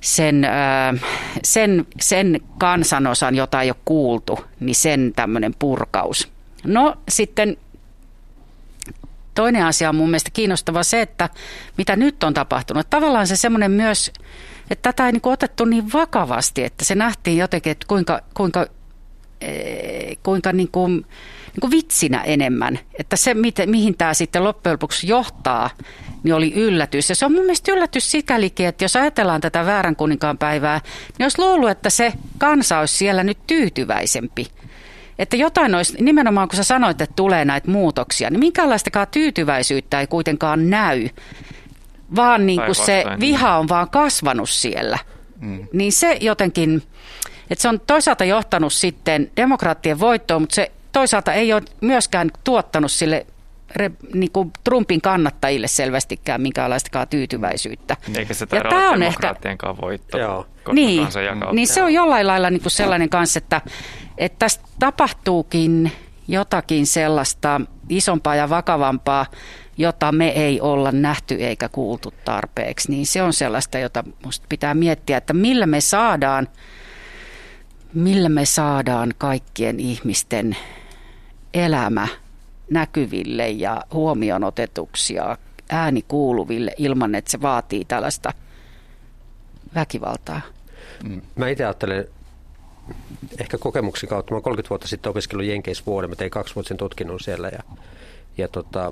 sen, sen, sen kansanosan, jota ei ole kuultu, niin sen tämmöinen purkaus. No sitten toinen asia on mun mielestä kiinnostava se, että mitä nyt on tapahtunut. Tavallaan se semmoinen myös, että tätä ei niin kuin otettu niin vakavasti, että se nähtiin jotenkin, että kuinka, kuinka, kuinka niin kuin, niin kuin vitsinä enemmän. Että se, mihin tämä sitten loppujen lopuksi johtaa, niin oli yllätys. Ja se on mun mielestä yllätys sikälikin, että jos ajatellaan tätä väärän kuninkaan päivää, niin olisi luullut, että se kansa olisi siellä nyt tyytyväisempi. Että jotain olisi, nimenomaan kun sä sanoit, että tulee näitä muutoksia, niin minkäänlaistakaan tyytyväisyyttä ei kuitenkaan näy, vaan niin kuin se viha on vaan kasvanut siellä. Mm. Niin se jotenkin, että se on toisaalta johtanut sitten demokraattien voittoon, mutta se toisaalta ei ole myöskään tuottanut sille niin kuin Trumpin kannattajille selvästikään minkäänlaistakaan tyytyväisyyttä. Eikä se taida olla demokraattienkaan voitto, Joo. Niin, niin se on jollain lailla niin kuin sellainen kanssa, että, että tästä tapahtuukin jotakin sellaista isompaa ja vakavampaa, jota me ei olla nähty eikä kuultu tarpeeksi. Niin se on sellaista, jota musta pitää miettiä, että millä me saadaan, millä me saadaan kaikkien ihmisten elämä näkyville ja huomioon otetuksi ja ääni kuuluville ilman, että se vaatii tällaista väkivaltaa. Mä itse ajattelen ehkä kokemuksen kautta. Mä oon kolmekymmentä vuotta sitten opiskellut Jenkeissä vuoden. Mä tein kaksivuotisen tutkinnon siellä ja, ja tota,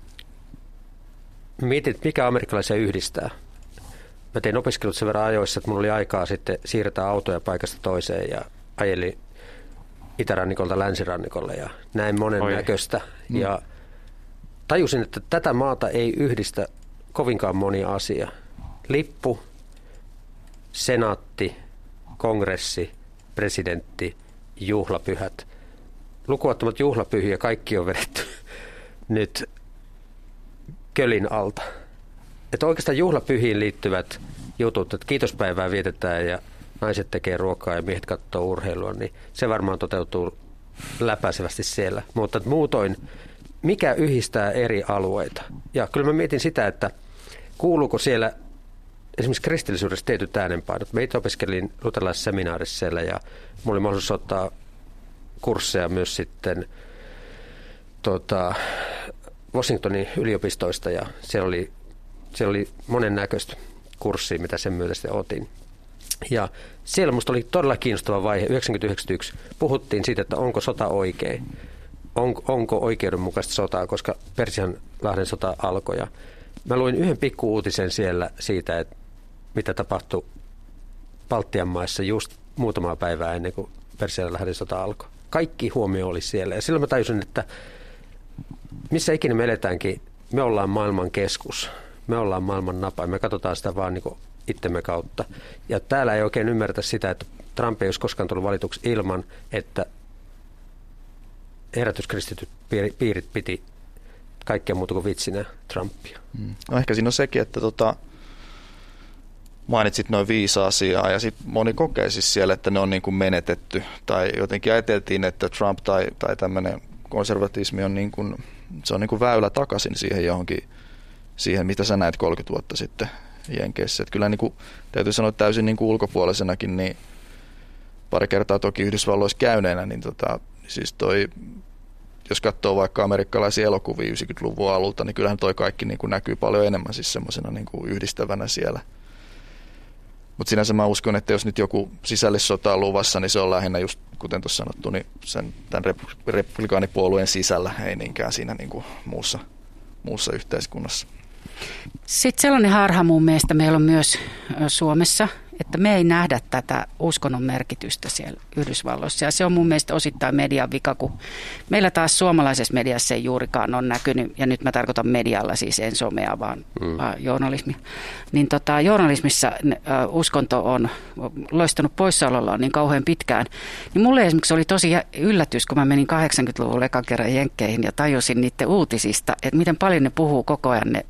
mietin, mikä amerikkalaisia yhdistää. Mä tein opiskelut sen verran ajoissa, että mulla oli aikaa sitten siirtää autoja paikasta toiseen ja ajelin itärannikolta länsirannikolle ja näin monen Oi. näköistä. Mm. Ja tajusin, että tätä maata ei yhdistä kovinkaan moni asia. Lippu, senaatti, kongressi, presidentti, juhlapyhät. Lukuottomat juhlapyhiä kaikki on vedetty nyt kölin alta. Että oikeastaan juhlapyhiin liittyvät jutut, että kiitospäivää vietetään ja naiset tekee ruokaa ja miehet katsoo urheilua, niin se varmaan toteutuu läpäisevästi siellä. Mutta muutoin, mikä yhdistää eri alueita? Ja kyllä mä mietin sitä, että kuuluuko siellä esimerkiksi kristillisyydessä tietyt äänenpainot. Mä itse opiskelin luterilaisessa seminaarissa siellä ja mulla oli mahdollisuus ottaa kursseja myös sitten tota, Washingtonin yliopistoista ja siellä oli, siellä oli monennäköistä kurssia, mitä sen myötä sitten otin. Ja siellä musta oli todella kiinnostava vaihe. yhdeksänkymmentä-yhdeksänkymmentäyksi puhuttiin siitä, että onko sota oikein. On, onko oikeudenmukaista sotaa, koska Persianlahden sota alkoi. Ja mä luin yhden pikku-uutisen siellä siitä, että mitä tapahtui Baltian maissa just muutamaa päivää ennen kuin Persianlahden sota alkoi. Kaikki huomio oli siellä. Ja silloin mä tajusin, että missä ikinä me eletäänkin, me ollaan maailman keskus. Me ollaan maailman napa. Me katsotaan sitä vaan niin kuin itsemme kautta. Ja täällä ei oikein ymmärretä sitä, että Trump ei olisi koskaan tullut valituksi ilman, että herätyskristityt piirit piti kaikkea muuta kuin vitsinä Trumpia. No ehkä siinä on sekin, että tota, mainitsit noin viisi asiaa ja sitten moni kokee siis siellä, että ne on niin kuin menetetty. Tai jotenkin ajateltiin, että Trump tai, tai tämmöinen konservatismi on, niin kuin, se on niin kuin väylä takaisin siihen johonkin, siihen mitä sä näet kolmekymmentä vuotta sitten Jenkeissä. Että kyllä niin kuin, täytyy sanoa täysin niin kuin ulkopuolisenakin, niin pari kertaa toki Yhdysvalloissa käyneenä, niin tota, siis toi, jos katsoo vaikka amerikkalaisia elokuvia yhdeksänkymmentäluvun alulta, niin kyllähän toi kaikki niin kuin näkyy paljon enemmän siis semmoisena niin kuin yhdistävänä siellä. Mutta sinänsä mä uskon, että jos nyt joku sisällissota on luvassa, niin se on lähinnä just, kuten tuossa sanottu, niin sen, tämän republikaanipuolueen sisällä, ei niinkään siinä niin kuin muussa, muussa yhteiskunnassa. Sitten sellainen harha mun mielestä meillä on myös Suomessa, että me ei nähdä tätä uskonnon merkitystä siellä Yhdysvalloissa. Ja se on mun mielestä osittain median vika, kun meillä taas suomalaisessa mediassa ei juurikaan ole näkynyt, ja nyt mä tarkoitan medialla siis en somea, vaan, mm. vaan journalismia. Niin tota, journalismissa uh, uskonto on loistanut poissaolollaan niin kauhean pitkään. Niin mulle esimerkiksi oli tosi yllätys, kun mä menin kahdeksankymmentäluvulla ekan kerran Jenkkeihin ja tajusin niiden uutisista, että miten paljon ne puhuu koko ajan ne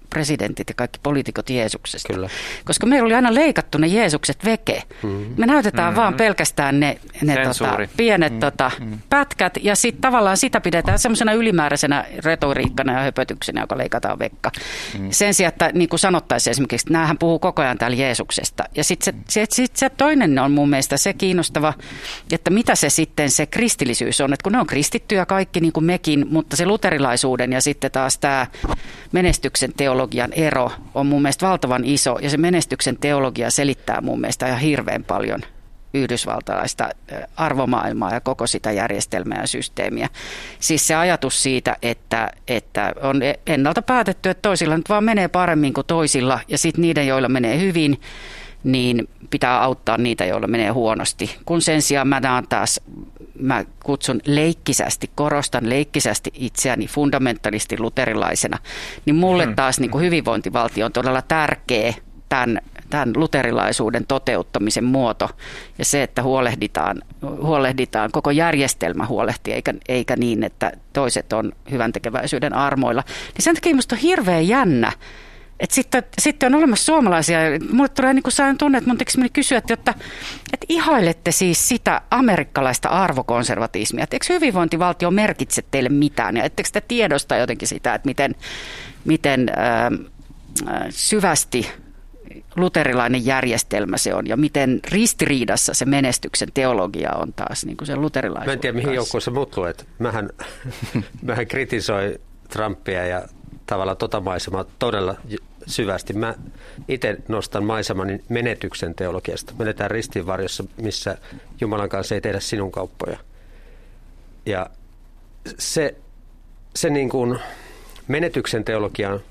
presidentit ja kaikki poliitikot Jeesuksesta. Kyllä. Koska meillä oli aina leikattu ne Jeesukset veke. Mm-hmm. Me näytetään mm-hmm. vaan pelkästään ne, ne tota, pienet mm-hmm. tota, pätkät ja sitten tavallaan sitä pidetään semmoisena ylimääräisenä retoriikkana ja höpötyksenä, joka leikataan vekka. Mm-hmm. Sen sijaan, että niin kuin sanottaisiin esimerkiksi, että näähän puhuu koko ajan täällä Jeesuksesta. Ja sitten se, se, sit se toinen on mun mielestä se kiinnostava, että mitä se sitten se kristillisyys on. Että kun ne on kristittyjä kaikki niin kuin mekin, mutta se luterilaisuuden ja sitten taas tämä menestyksen teologian ero on mun mielestä valtavan iso. Ja se menestyksen teologia selittää mun mielestä ihan hirveän paljon yhdysvaltalaista arvomaailmaa ja koko sitä järjestelmää ja systeemiä. Siis se ajatus siitä, että, että on ennalta päätetty, että toisilla nyt vaan menee paremmin kuin toisilla ja sitten niiden, joilla menee hyvin, niin pitää auttaa niitä, joilla menee huonosti. Kun sen sijaan mä näen taas, mä kutsun leikkisästi, korostan leikkisästi itseäni fundamentalisti luterilaisena, niin mulle taas niin kuin hyvinvointivaltio on todella tärkeä tämän, tämän luterilaisuuden toteuttamisen muoto ja se, että huolehditaan, huolehditaan koko järjestelmä huolehtii, eikä, eikä niin, että toiset on hyvän tekeväisyyden armoilla. Niin sen takia musta on hirveän jännä, että sitten, sitten on olemassa suomalaisia, mulle tulee niin kuin sellainen tunne, että mun tekisi meni kysyä, että, että, että ihailette siis sitä amerikkalaista arvokonservatismia, että eikö hyvinvointivaltio merkitse teille mitään ja ettekö te tiedosta jotenkin sitä, että miten, miten äh, syvästi luterilainen järjestelmä se on ja miten ristiriidassa se menestyksen teologia on taas niin kuin sen luterilaisuuden Mä en tiedä, mihin joukkoon sä mut luet. Mähän, mähän kritisoi Trumpia ja tavallaan tota maisemaa todella syvästi. Mä itse nostan maisemani menetyksen teologiasta. Menetään ristinvarjossa, missä Jumalan kanssa ei tehdä sinun kauppoja. Ja se, se niin kuin menetyksen teologia,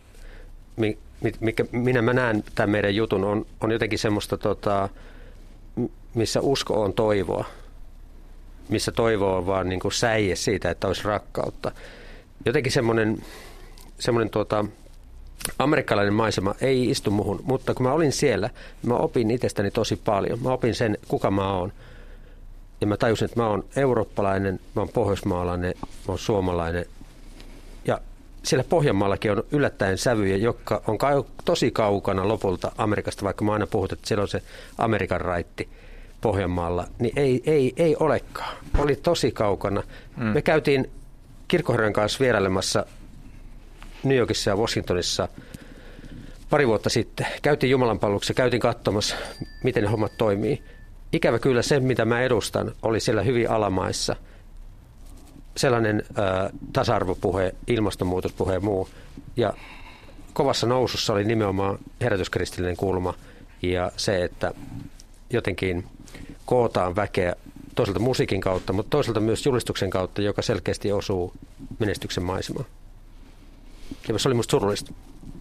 mikä minä mä näen tämän meidän jutun, on, on jotenkin semmoista, tota, missä usko on toivoa. Missä toivo on vaan niin kuin säie siitä, että olisi rakkautta. Jotenkin semmoinen, semmoinen tuota, amerikkalainen maisema ei istu muhun, mutta kun mä olin siellä, mä opin itsestäni tosi paljon. Mä opin sen, kuka mä oon. Ja mä tajusin, että mä oon eurooppalainen, mä oon pohjoismaalainen, mä oon suomalainen. Ja siellä Pohjanmaallakin on yllättäen sävyjä, jotka on tosi kaukana lopulta Amerikasta, vaikka mä aina puhut, että siellä on se Amerikan raitti Pohjanmaalla. Niin ei, ei, ei olekaan. Oli tosi kaukana. Mm. Me käytiin kirkkoherran kanssa vierailemassa New Yorkissa ja Washingtonissa pari vuotta sitten. Käytiin jumalanpalveluksessa, käytiin katsomassa, miten ne hommat toimii. Ikävä kyllä se, mitä mä edustan, oli siellä hyvin alamaissa. Sellainen äh, tasa-arvopuhe, ilmastonmuutospuhe ja muu. Ja kovassa nousussa oli nimenomaan herätyskristillinen kulma ja se, että jotenkin kootaan väkeä toisaalta musiikin kautta, mutta toisaalta myös julistuksen kautta, joka selkeästi osuu menestyksen maisemaan. Ja se oli musta surullista.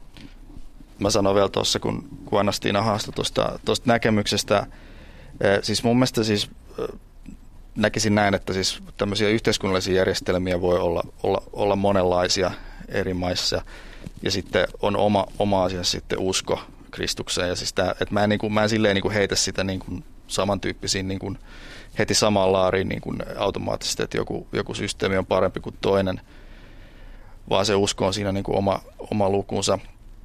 Mä sanon vielä tuossa, kun, kun Anna-Stiina haastoi tuosta näkemyksestä. Siis mun mielestä siis näkisin näin, että siis tämmöisiä yhteiskunnallisia järjestelmiä voi olla, olla, olla monenlaisia eri maissa. Ja sitten on oma, oma asia sitten usko Kristukseen. Ja siis tää, että mä en, niin kuin, mä en silleen niin kuin heitä sitä niin kuin samantyyppisiin niin kuin heti samaan laariin niin kuin automaattisesti, että joku, joku systeemi on parempi kuin toinen, vaan se usko on siinä niin kuin oma, oma lukunsa.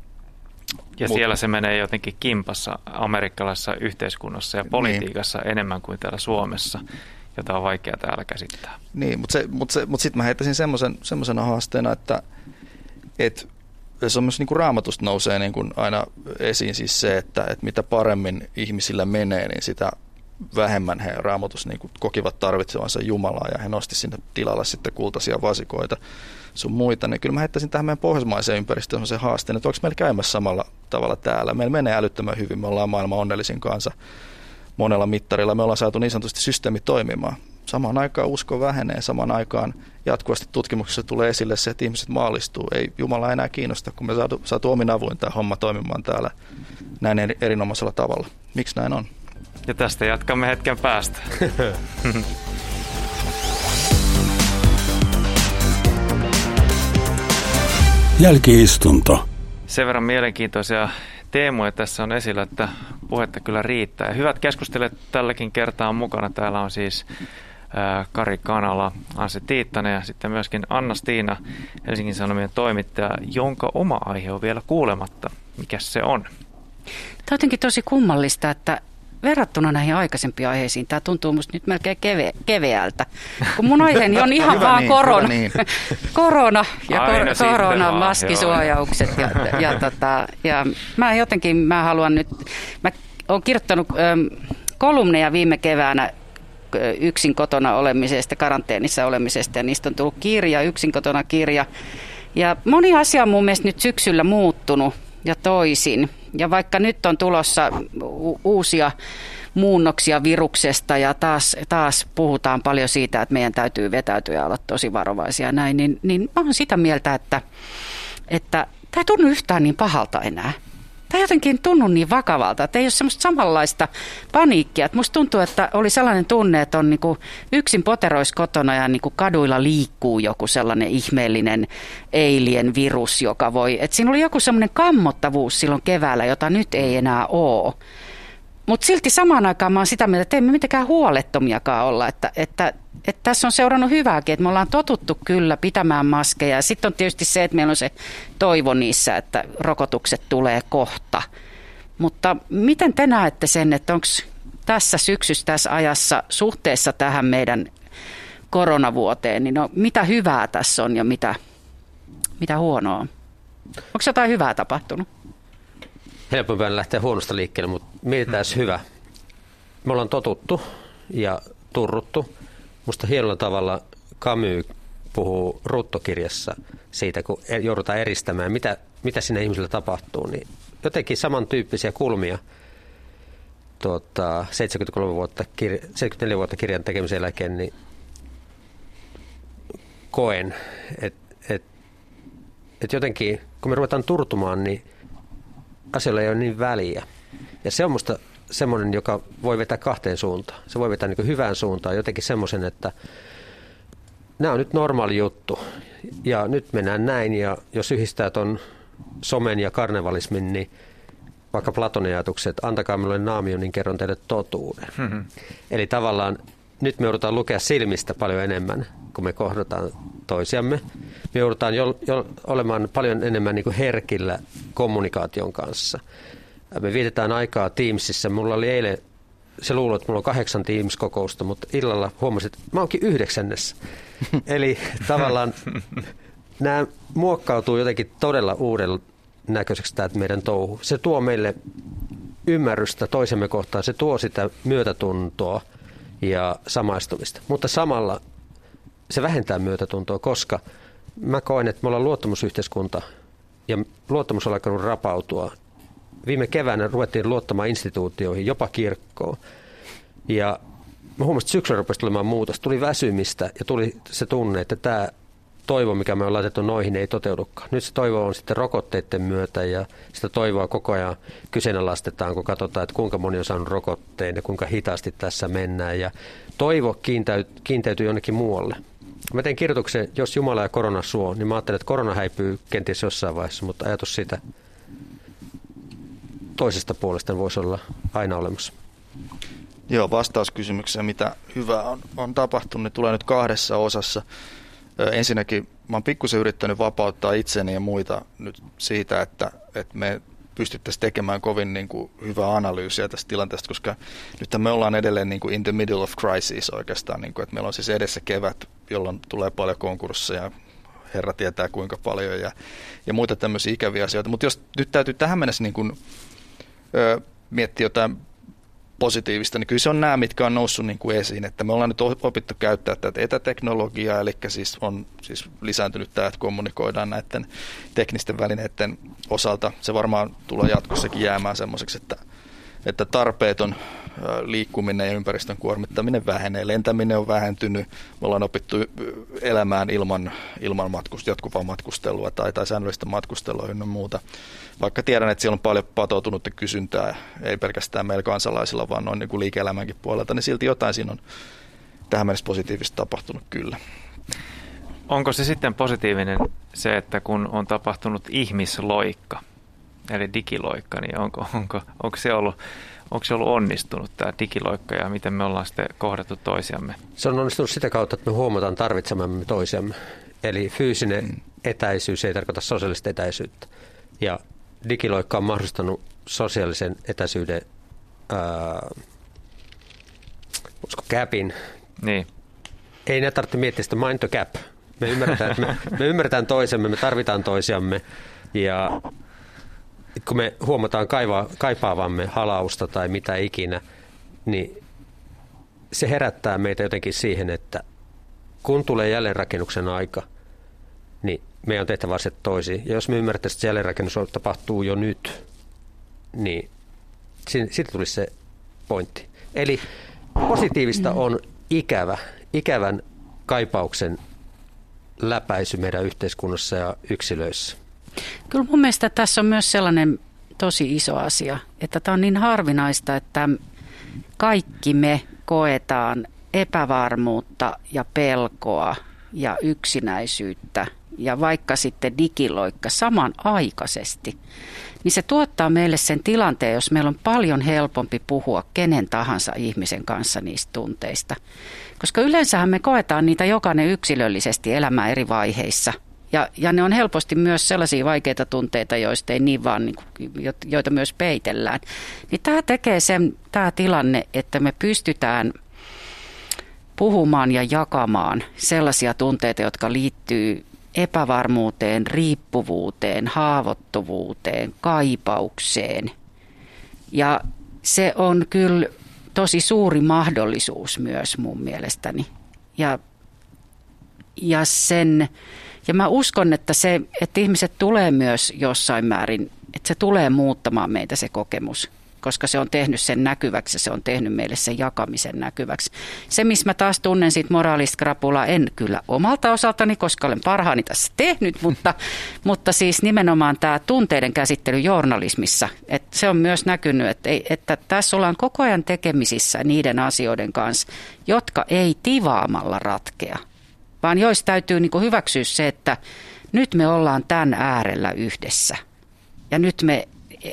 Ja Mut, siellä se menee jotenkin kimpassa amerikkalaisessa yhteiskunnassa ja politiikassa niin enemmän kuin täällä Suomessa, jota on vaikea täällä käsittää. Niin, mutta mut mut mut sitten mä heittäisin semmoisena haasteena, että et, se on myös niin kuin Raamatusta nousee niin kuin aina esiin siis se, että et mitä paremmin ihmisillä menee, niin sitä vähemmän he Raamatussa niin kuin kokivat tarvitsevansa Jumalaa ja he nosti sinne tilalla sitten kultaisia vasikoita sun muita, niin kyllä mä heittäisin tähän meidän pohjoismaiseen ympäristöön sen haasteen, että onko meillä käymässä samalla tavalla täällä. Meillä menee älyttömän hyvin, me ollaan maailman onnellisin kansa monella mittarilla, me ollaan saatu niin sanotusti systeemi toimimaan. Samaan aikaan usko vähenee, samaan aikaan jatkuvasti tutkimuksessa tulee esille se, että ihmiset maallistuu. Ei Jumala enää kiinnosta, kun me saatu, saatu omin avuin tämä homma toimimaan täällä näin erinomaisella tavalla. Miksi näin on? Ja tästä jatkamme hetken päästä. Jälki-istunto. Sen verran mielenkiintoisia teemoja tässä on esillä, että puhetta kyllä riittää. Ja hyvät keskustelijat tälläkin kertaa on mukana. Täällä on siis Kari Kanala, Anssi Tiittanen ja sitten myöskin Anna-Stiina, Helsingin Sanomien toimittaja, jonka oma aihe on vielä kuulematta. Mikäs se on? Tämä on jotenkin tosi kummallista, että verrattuna näihin aikaisempiin aiheisiin tämä tuntuu musta nyt melkein keve, keveältä, kun mun aiheeni on ihan vaan niin, korona, niin. korona ja kor, korona, maskisuojaukset ja, ja, tota, ja mä jotenkin mä haluan nyt, mä oon kirjoittanut ähm, kolumneja viime keväänä yksin kotona olemisesta, karanteenissa olemisesta ja niistä on tullut kirja, yksin kotona kirja ja moni asia on mun mielestä nyt syksyllä muuttunut ja toisin. Ja vaikka nyt on tulossa u- uusia muunnoksia viruksesta ja taas, taas puhutaan paljon siitä, että meidän täytyy vetäytyä ja olla tosi varovaisia näin, niin, niin mä oon sitä mieltä, että, että tämä ei tunnu yhtään niin pahalta enää. Tämä ei jotenkin tunnu niin vakavalta, että ei ole semmoista samanlaista paniikkia. Että musta tuntuu, että oli sellainen tunne, että on niin kuin yksin poterois kotona ja niin kuin kaduilla liikkuu joku sellainen ihmeellinen alien virus, joka voi... Että siinä oli joku semmoinen kammottavuus silloin keväällä, jota nyt ei enää ole. Mutta silti samaan aikaan mä oon sitä mieltä, että ei me mitenkään huolettomiakaan olla, että, että, että tässä on seurannut hyvääkin, että me ollaan totuttu kyllä pitämään maskeja. Sitten on tietysti se, että meillä on se toivo niissä, että rokotukset tulee kohta. Mutta miten te näette sen, että onko tässä syksyssä, tässä ajassa suhteessa tähän meidän koronavuoteen, niin no, mitä hyvää tässä on ja mitä, mitä huonoa? Onko jotain hyvää tapahtunut? Helpompi lähteä huonosta liikkeelle, mutta mietitään hmm. hyvä. Me ollaan totuttu ja turruttu. Musta hienolla tavalla Camus puhuu Ruttokirjassa siitä, kun joudutaan eristämään, mitä, mitä sinne ihmisillä tapahtuu. Niin jotenkin samantyyppisiä kulmia tuota, seitsemänkymmentäkolme vuotta, seitsemänkymmentäneljä vuotta kirjan tekemisen jälkeen niin koen, että et, et jotenkin kun me ruvetaan turtumaan, niin asioilla ei ole niin väliä. Ja se on musta semmoinen, joka voi vetää kahteen suuntaan. Se voi vetää niin kuin hyvään suuntaan, jotenkin semmoisen, että nämä on nyt normaali juttu. Ja nyt mennään näin, ja jos yhdistää ton somen ja karnevalismin, niin vaikka Platonin ajatukset, antakaa minulle naamio, niin kerron teille totuuden. Mm-hmm. Eli tavallaan nyt me joudutaan lukea silmistä paljon enemmän, kun me kohdataan toisiamme. Me joudutaan jo, jo olemaan paljon enemmän niin kuin herkillä kommunikaation kanssa. Me vietetään aikaa Teamsissa. Mulla oli eilen se luulo, että mulla on kahdeksan Teams-kokousta, mutta illalla huomasin, että mä oonkin yhdeksännessä. Eli tavallaan nämä muokkautuu jotenkin todella uudella näköiseksi tämä meidän touhu. Se tuo meille ymmärrystä toisemme kohtaan, se tuo sitä myötätuntoa ja samaistumista. Mutta samalla se vähentää myötätuntoa, koska mä koen, että me ollaan luottamusyhteiskunta ja luottamus on alkanut rapautua. Viime keväänä ruvettiin luottamaan instituutioihin, jopa kirkkoon. Ja mä huomasin, että syksyllä rupesi tulemaan muutos. Tuli väsymistä ja tuli se tunne, että tämä toivo, mikä me on laitettu noihin, ei toteudukaan. Nyt se toivo on sitten rokotteiden myötä ja sitä toivoa koko ajan kyseenalaistetaan, kun katsotaan, että kuinka moni on saanut rokotteen ja kuinka hitaasti tässä mennään. Ja toivo kiintäytyy, kiintäytyy jonnekin muualle. Mä tein kirjoituksen, jos Jumala ja korona suo, niin mä ajattelen, että korona häipyy kenties jossain vaiheessa, mutta ajatus siitä toisesta puolesta voisi olla aina olemassa. Joo, vastauskysymykseen, mitä hyvää on, on tapahtunut, niin tulee nyt kahdessa osassa. Ensinnäkin mä oon pikkusen yrittänyt vapauttaa itseni ja muita nyt siitä, että, että me pystyttäisiin tekemään kovin niin kuin hyvää analyysiä tästä tilanteesta, koska nyt me ollaan edelleen niin kuin in the middle of crisis oikeastaan, niin kuin, että meillä on siis edessä kevät, jolloin tulee paljon konkursseja, herra tietää kuinka paljon ja, ja muita tämmöisiä ikäviä asioita. Mutta jos nyt täytyy tähän mennessä niin kuin, ö, miettiä jotain positiivista, niin kyllä se on nämä, mitkä on noussut niin kuin esiin, että me ollaan nyt opittu käyttää tätä etäteknologiaa, eli siis on siis lisääntynyt tämä, että kommunikoidaan näiden teknisten välineiden osalta. Se varmaan tulee jatkossakin jäämään semmoiseksi, että, että tarpeeton liikkuminen ja ympäristön kuormittaminen vähenee. Lentäminen on vähentynyt, me ollaan opittu elämään ilman, ilman matkust, jatkuvaa matkustelua tai, tai säännöllistä matkustelua ynnä muuta. Vaikka tiedän, että siellä on paljon patoutunutta kysyntää, ei pelkästään meillä kansalaisilla, vaan noin niin kuin liike-elämänkin puolelta, niin silti jotain siinä on tähän mennessä positiivista tapahtunut kyllä. Onko se sitten positiivinen se, että kun on tapahtunut ihmisloikka, eli digiloikka, niin onko, onko, onko se ollut onko se ollut onnistunut tämä digiloikka ja miten me ollaan sitten kohdattu toisiamme? Se on onnistunut sitä kautta, että me huomataan tarvitsemamme toisiamme. Eli fyysinen mm. etäisyys ei tarkoita sosiaalista etäisyyttä. Ja digiloikka on mahdollistanut sosiaalisen etäisyyden ää, usko gapin. Niin. Ei näitä tarvitse miettiä sitä mind the gap. Me ymmärretään, että me, me ymmärretään toisemme, me tarvitaan toisiamme ja kun me huomataan kaiva, kaipaavamme halausta tai mitä ikinä, niin se herättää meitä jotenkin siihen, että kun tulee jälleenrakennuksen aika, niin meidän on tehtävä asiat toisiin. Ja jos me ymmärrettäisiin, että jälleenrakennus tapahtuu jo nyt, niin siitä tulisi se pointti. Eli positiivista on ikävä, ikävän kaipauksen läpäisy meidän yhteiskunnassa ja yksilöissä. Kyllä mun mielestä tässä on myös sellainen tosi iso asia, että tämä on niin harvinaista, että kaikki me koetaan epävarmuutta ja pelkoa ja yksinäisyyttä ja vaikka sitten digiloikka samanaikaisesti, niin se tuottaa meille sen tilanteen, jos meillä on paljon helpompi puhua kenen tahansa ihmisen kanssa niistä tunteista. Koska yleensähän me koetaan niitä jokainen yksilöllisesti elämän eri vaiheissa. Ja, ja ne on helposti myös sellaisia vaikeita tunteita, joista ei niin vaan, niin kuin, joita myös peitellään. Niin tämä tekee sen, tämä tilanne, että me pystytään puhumaan ja jakamaan sellaisia tunteita, jotka liittyy epävarmuuteen, riippuvuuteen, haavoittuvuuteen, kaipaukseen. Ja se on kyllä tosi suuri mahdollisuus myös mun mielestäni. Ja, ja, sen, ja mä uskon, että, se, että ihmiset tulee myös jossain määrin, että se tulee muuttamaan meitä se kokemus, koska se on tehnyt sen näkyväksi ja se on tehnyt meille sen jakamisen näkyväksi. Se, missä mä taas tunnen siitä moraalista krapulaa, en kyllä omalta osaltani, koska olen parhaani tässä tehnyt, mutta, mutta siis nimenomaan tämä tunteiden käsittely journalismissa, että se on myös näkynyt, että, ei, että tässä ollaan koko ajan tekemisissä niiden asioiden kanssa, jotka ei tivaamalla ratkea, vaan joissa täytyy niin kuin hyväksyä se, että nyt me ollaan tämän äärellä yhdessä ja nyt me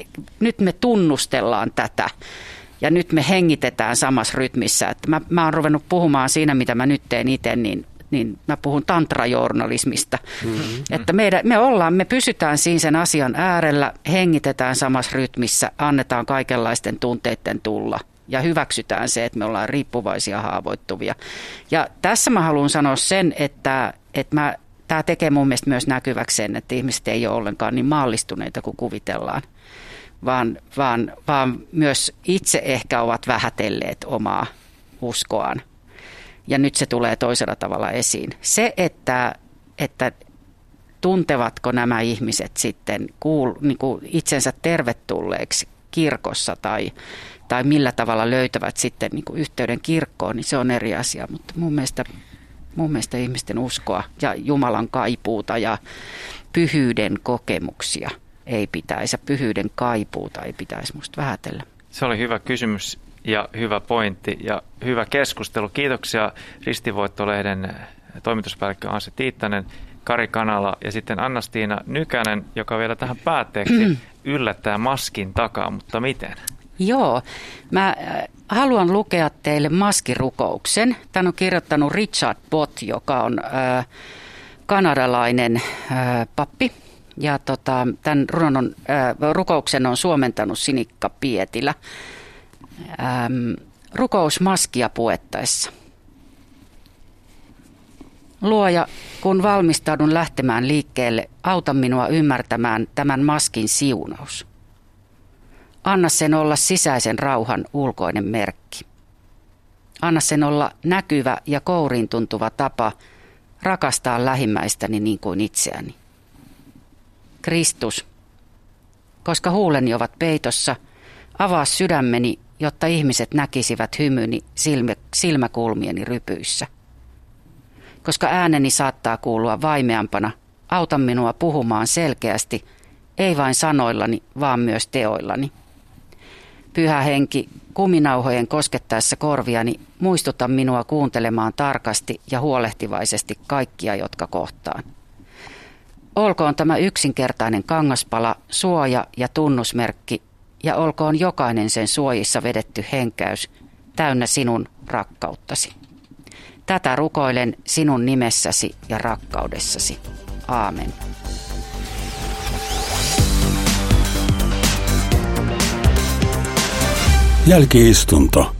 Nyt me tunnustellaan tätä ja nyt me hengitetään samassa rytmissä. Että mä, mä oon ruvennut puhumaan siinä, mitä mä nyt teen itse, niin, niin mä puhun tantrajournalismista. Mm-hmm. Että meidän, me ollaan, me pysytään siinä sen asian äärellä, hengitetään samassa rytmissä, annetaan kaikenlaisten tunteiden tulla ja hyväksytään se, että me ollaan riippuvaisia, haavoittuvia. Ja tässä mä haluan sanoa sen, että, että mä, tämä tekee mun mielestä myös näkyväksi sen, että ihmiset ei ole ollenkaan niin maallistuneita kuin kuvitellaan. Vaan, vaan, vaan myös itse ehkä ovat vähätelleet omaa uskoaan. Ja nyt se tulee toisella tavalla esiin. Se, että, että tuntevatko nämä ihmiset sitten kuul, niin kuin itsensä tervetulleeksi kirkossa tai, tai millä tavalla löytävät sitten niin kuin yhteyden kirkkoon, niin se on eri asia. Mutta mun mielestä, mun mielestä ihmisten uskoa ja Jumalan kaipuuta ja pyhyyden kokemuksia ei pitäisi, pyhyyden kaipuuta ei pitäisi musta vähätellä. Se oli hyvä kysymys ja hyvä pointti ja hyvä keskustelu. Kiitoksia Ristivoitto-lehden toimituspäällikkö Anssi Tiittanen, Kari Kanala ja sitten Anna-Stiina Nykänen, joka vielä tähän päätteeksi yllättää maskin takaa, mutta miten? Joo, mä haluan lukea teille maskirukouksen. Tän on kirjoittanut Richard Bott, joka on äh, kanadalainen äh, pappi. Ja tota, tämän runon, äh, rukouksen on suomentanut Sinikka Pietilä. Ähm, rukous maskia puettaessa. Luoja, kun valmistaudun lähtemään liikkeelle, auta minua ymmärtämään tämän maskin siunaus. Anna sen olla sisäisen rauhan ulkoinen merkki. Anna sen olla näkyvä ja kouriin tuntuva tapa rakastaa lähimmäistäni niin kuin itseäni. Kristus, koska huuleni ovat peitossa, avaa sydämeni, jotta ihmiset näkisivät hymyni silmä, silmäkulmieni rypyissä. Koska ääneni saattaa kuulua vaimeampana, auta minua puhumaan selkeästi, ei vain sanoillani, vaan myös teoillani. Pyhä henki, kuminauhojen koskettaessa korviani, muistuta minua kuuntelemaan tarkasti ja huolehtivaisesti kaikkia, jotka kohtaan. Olkoon tämä yksinkertainen kangaspala, suoja ja tunnusmerkki, ja olkoon jokainen sen suojissa vedetty henkäys täynnä sinun rakkauttasi. Tätä rukoilen sinun nimessäsi ja rakkaudessasi. Aamen. Jälki-istunto.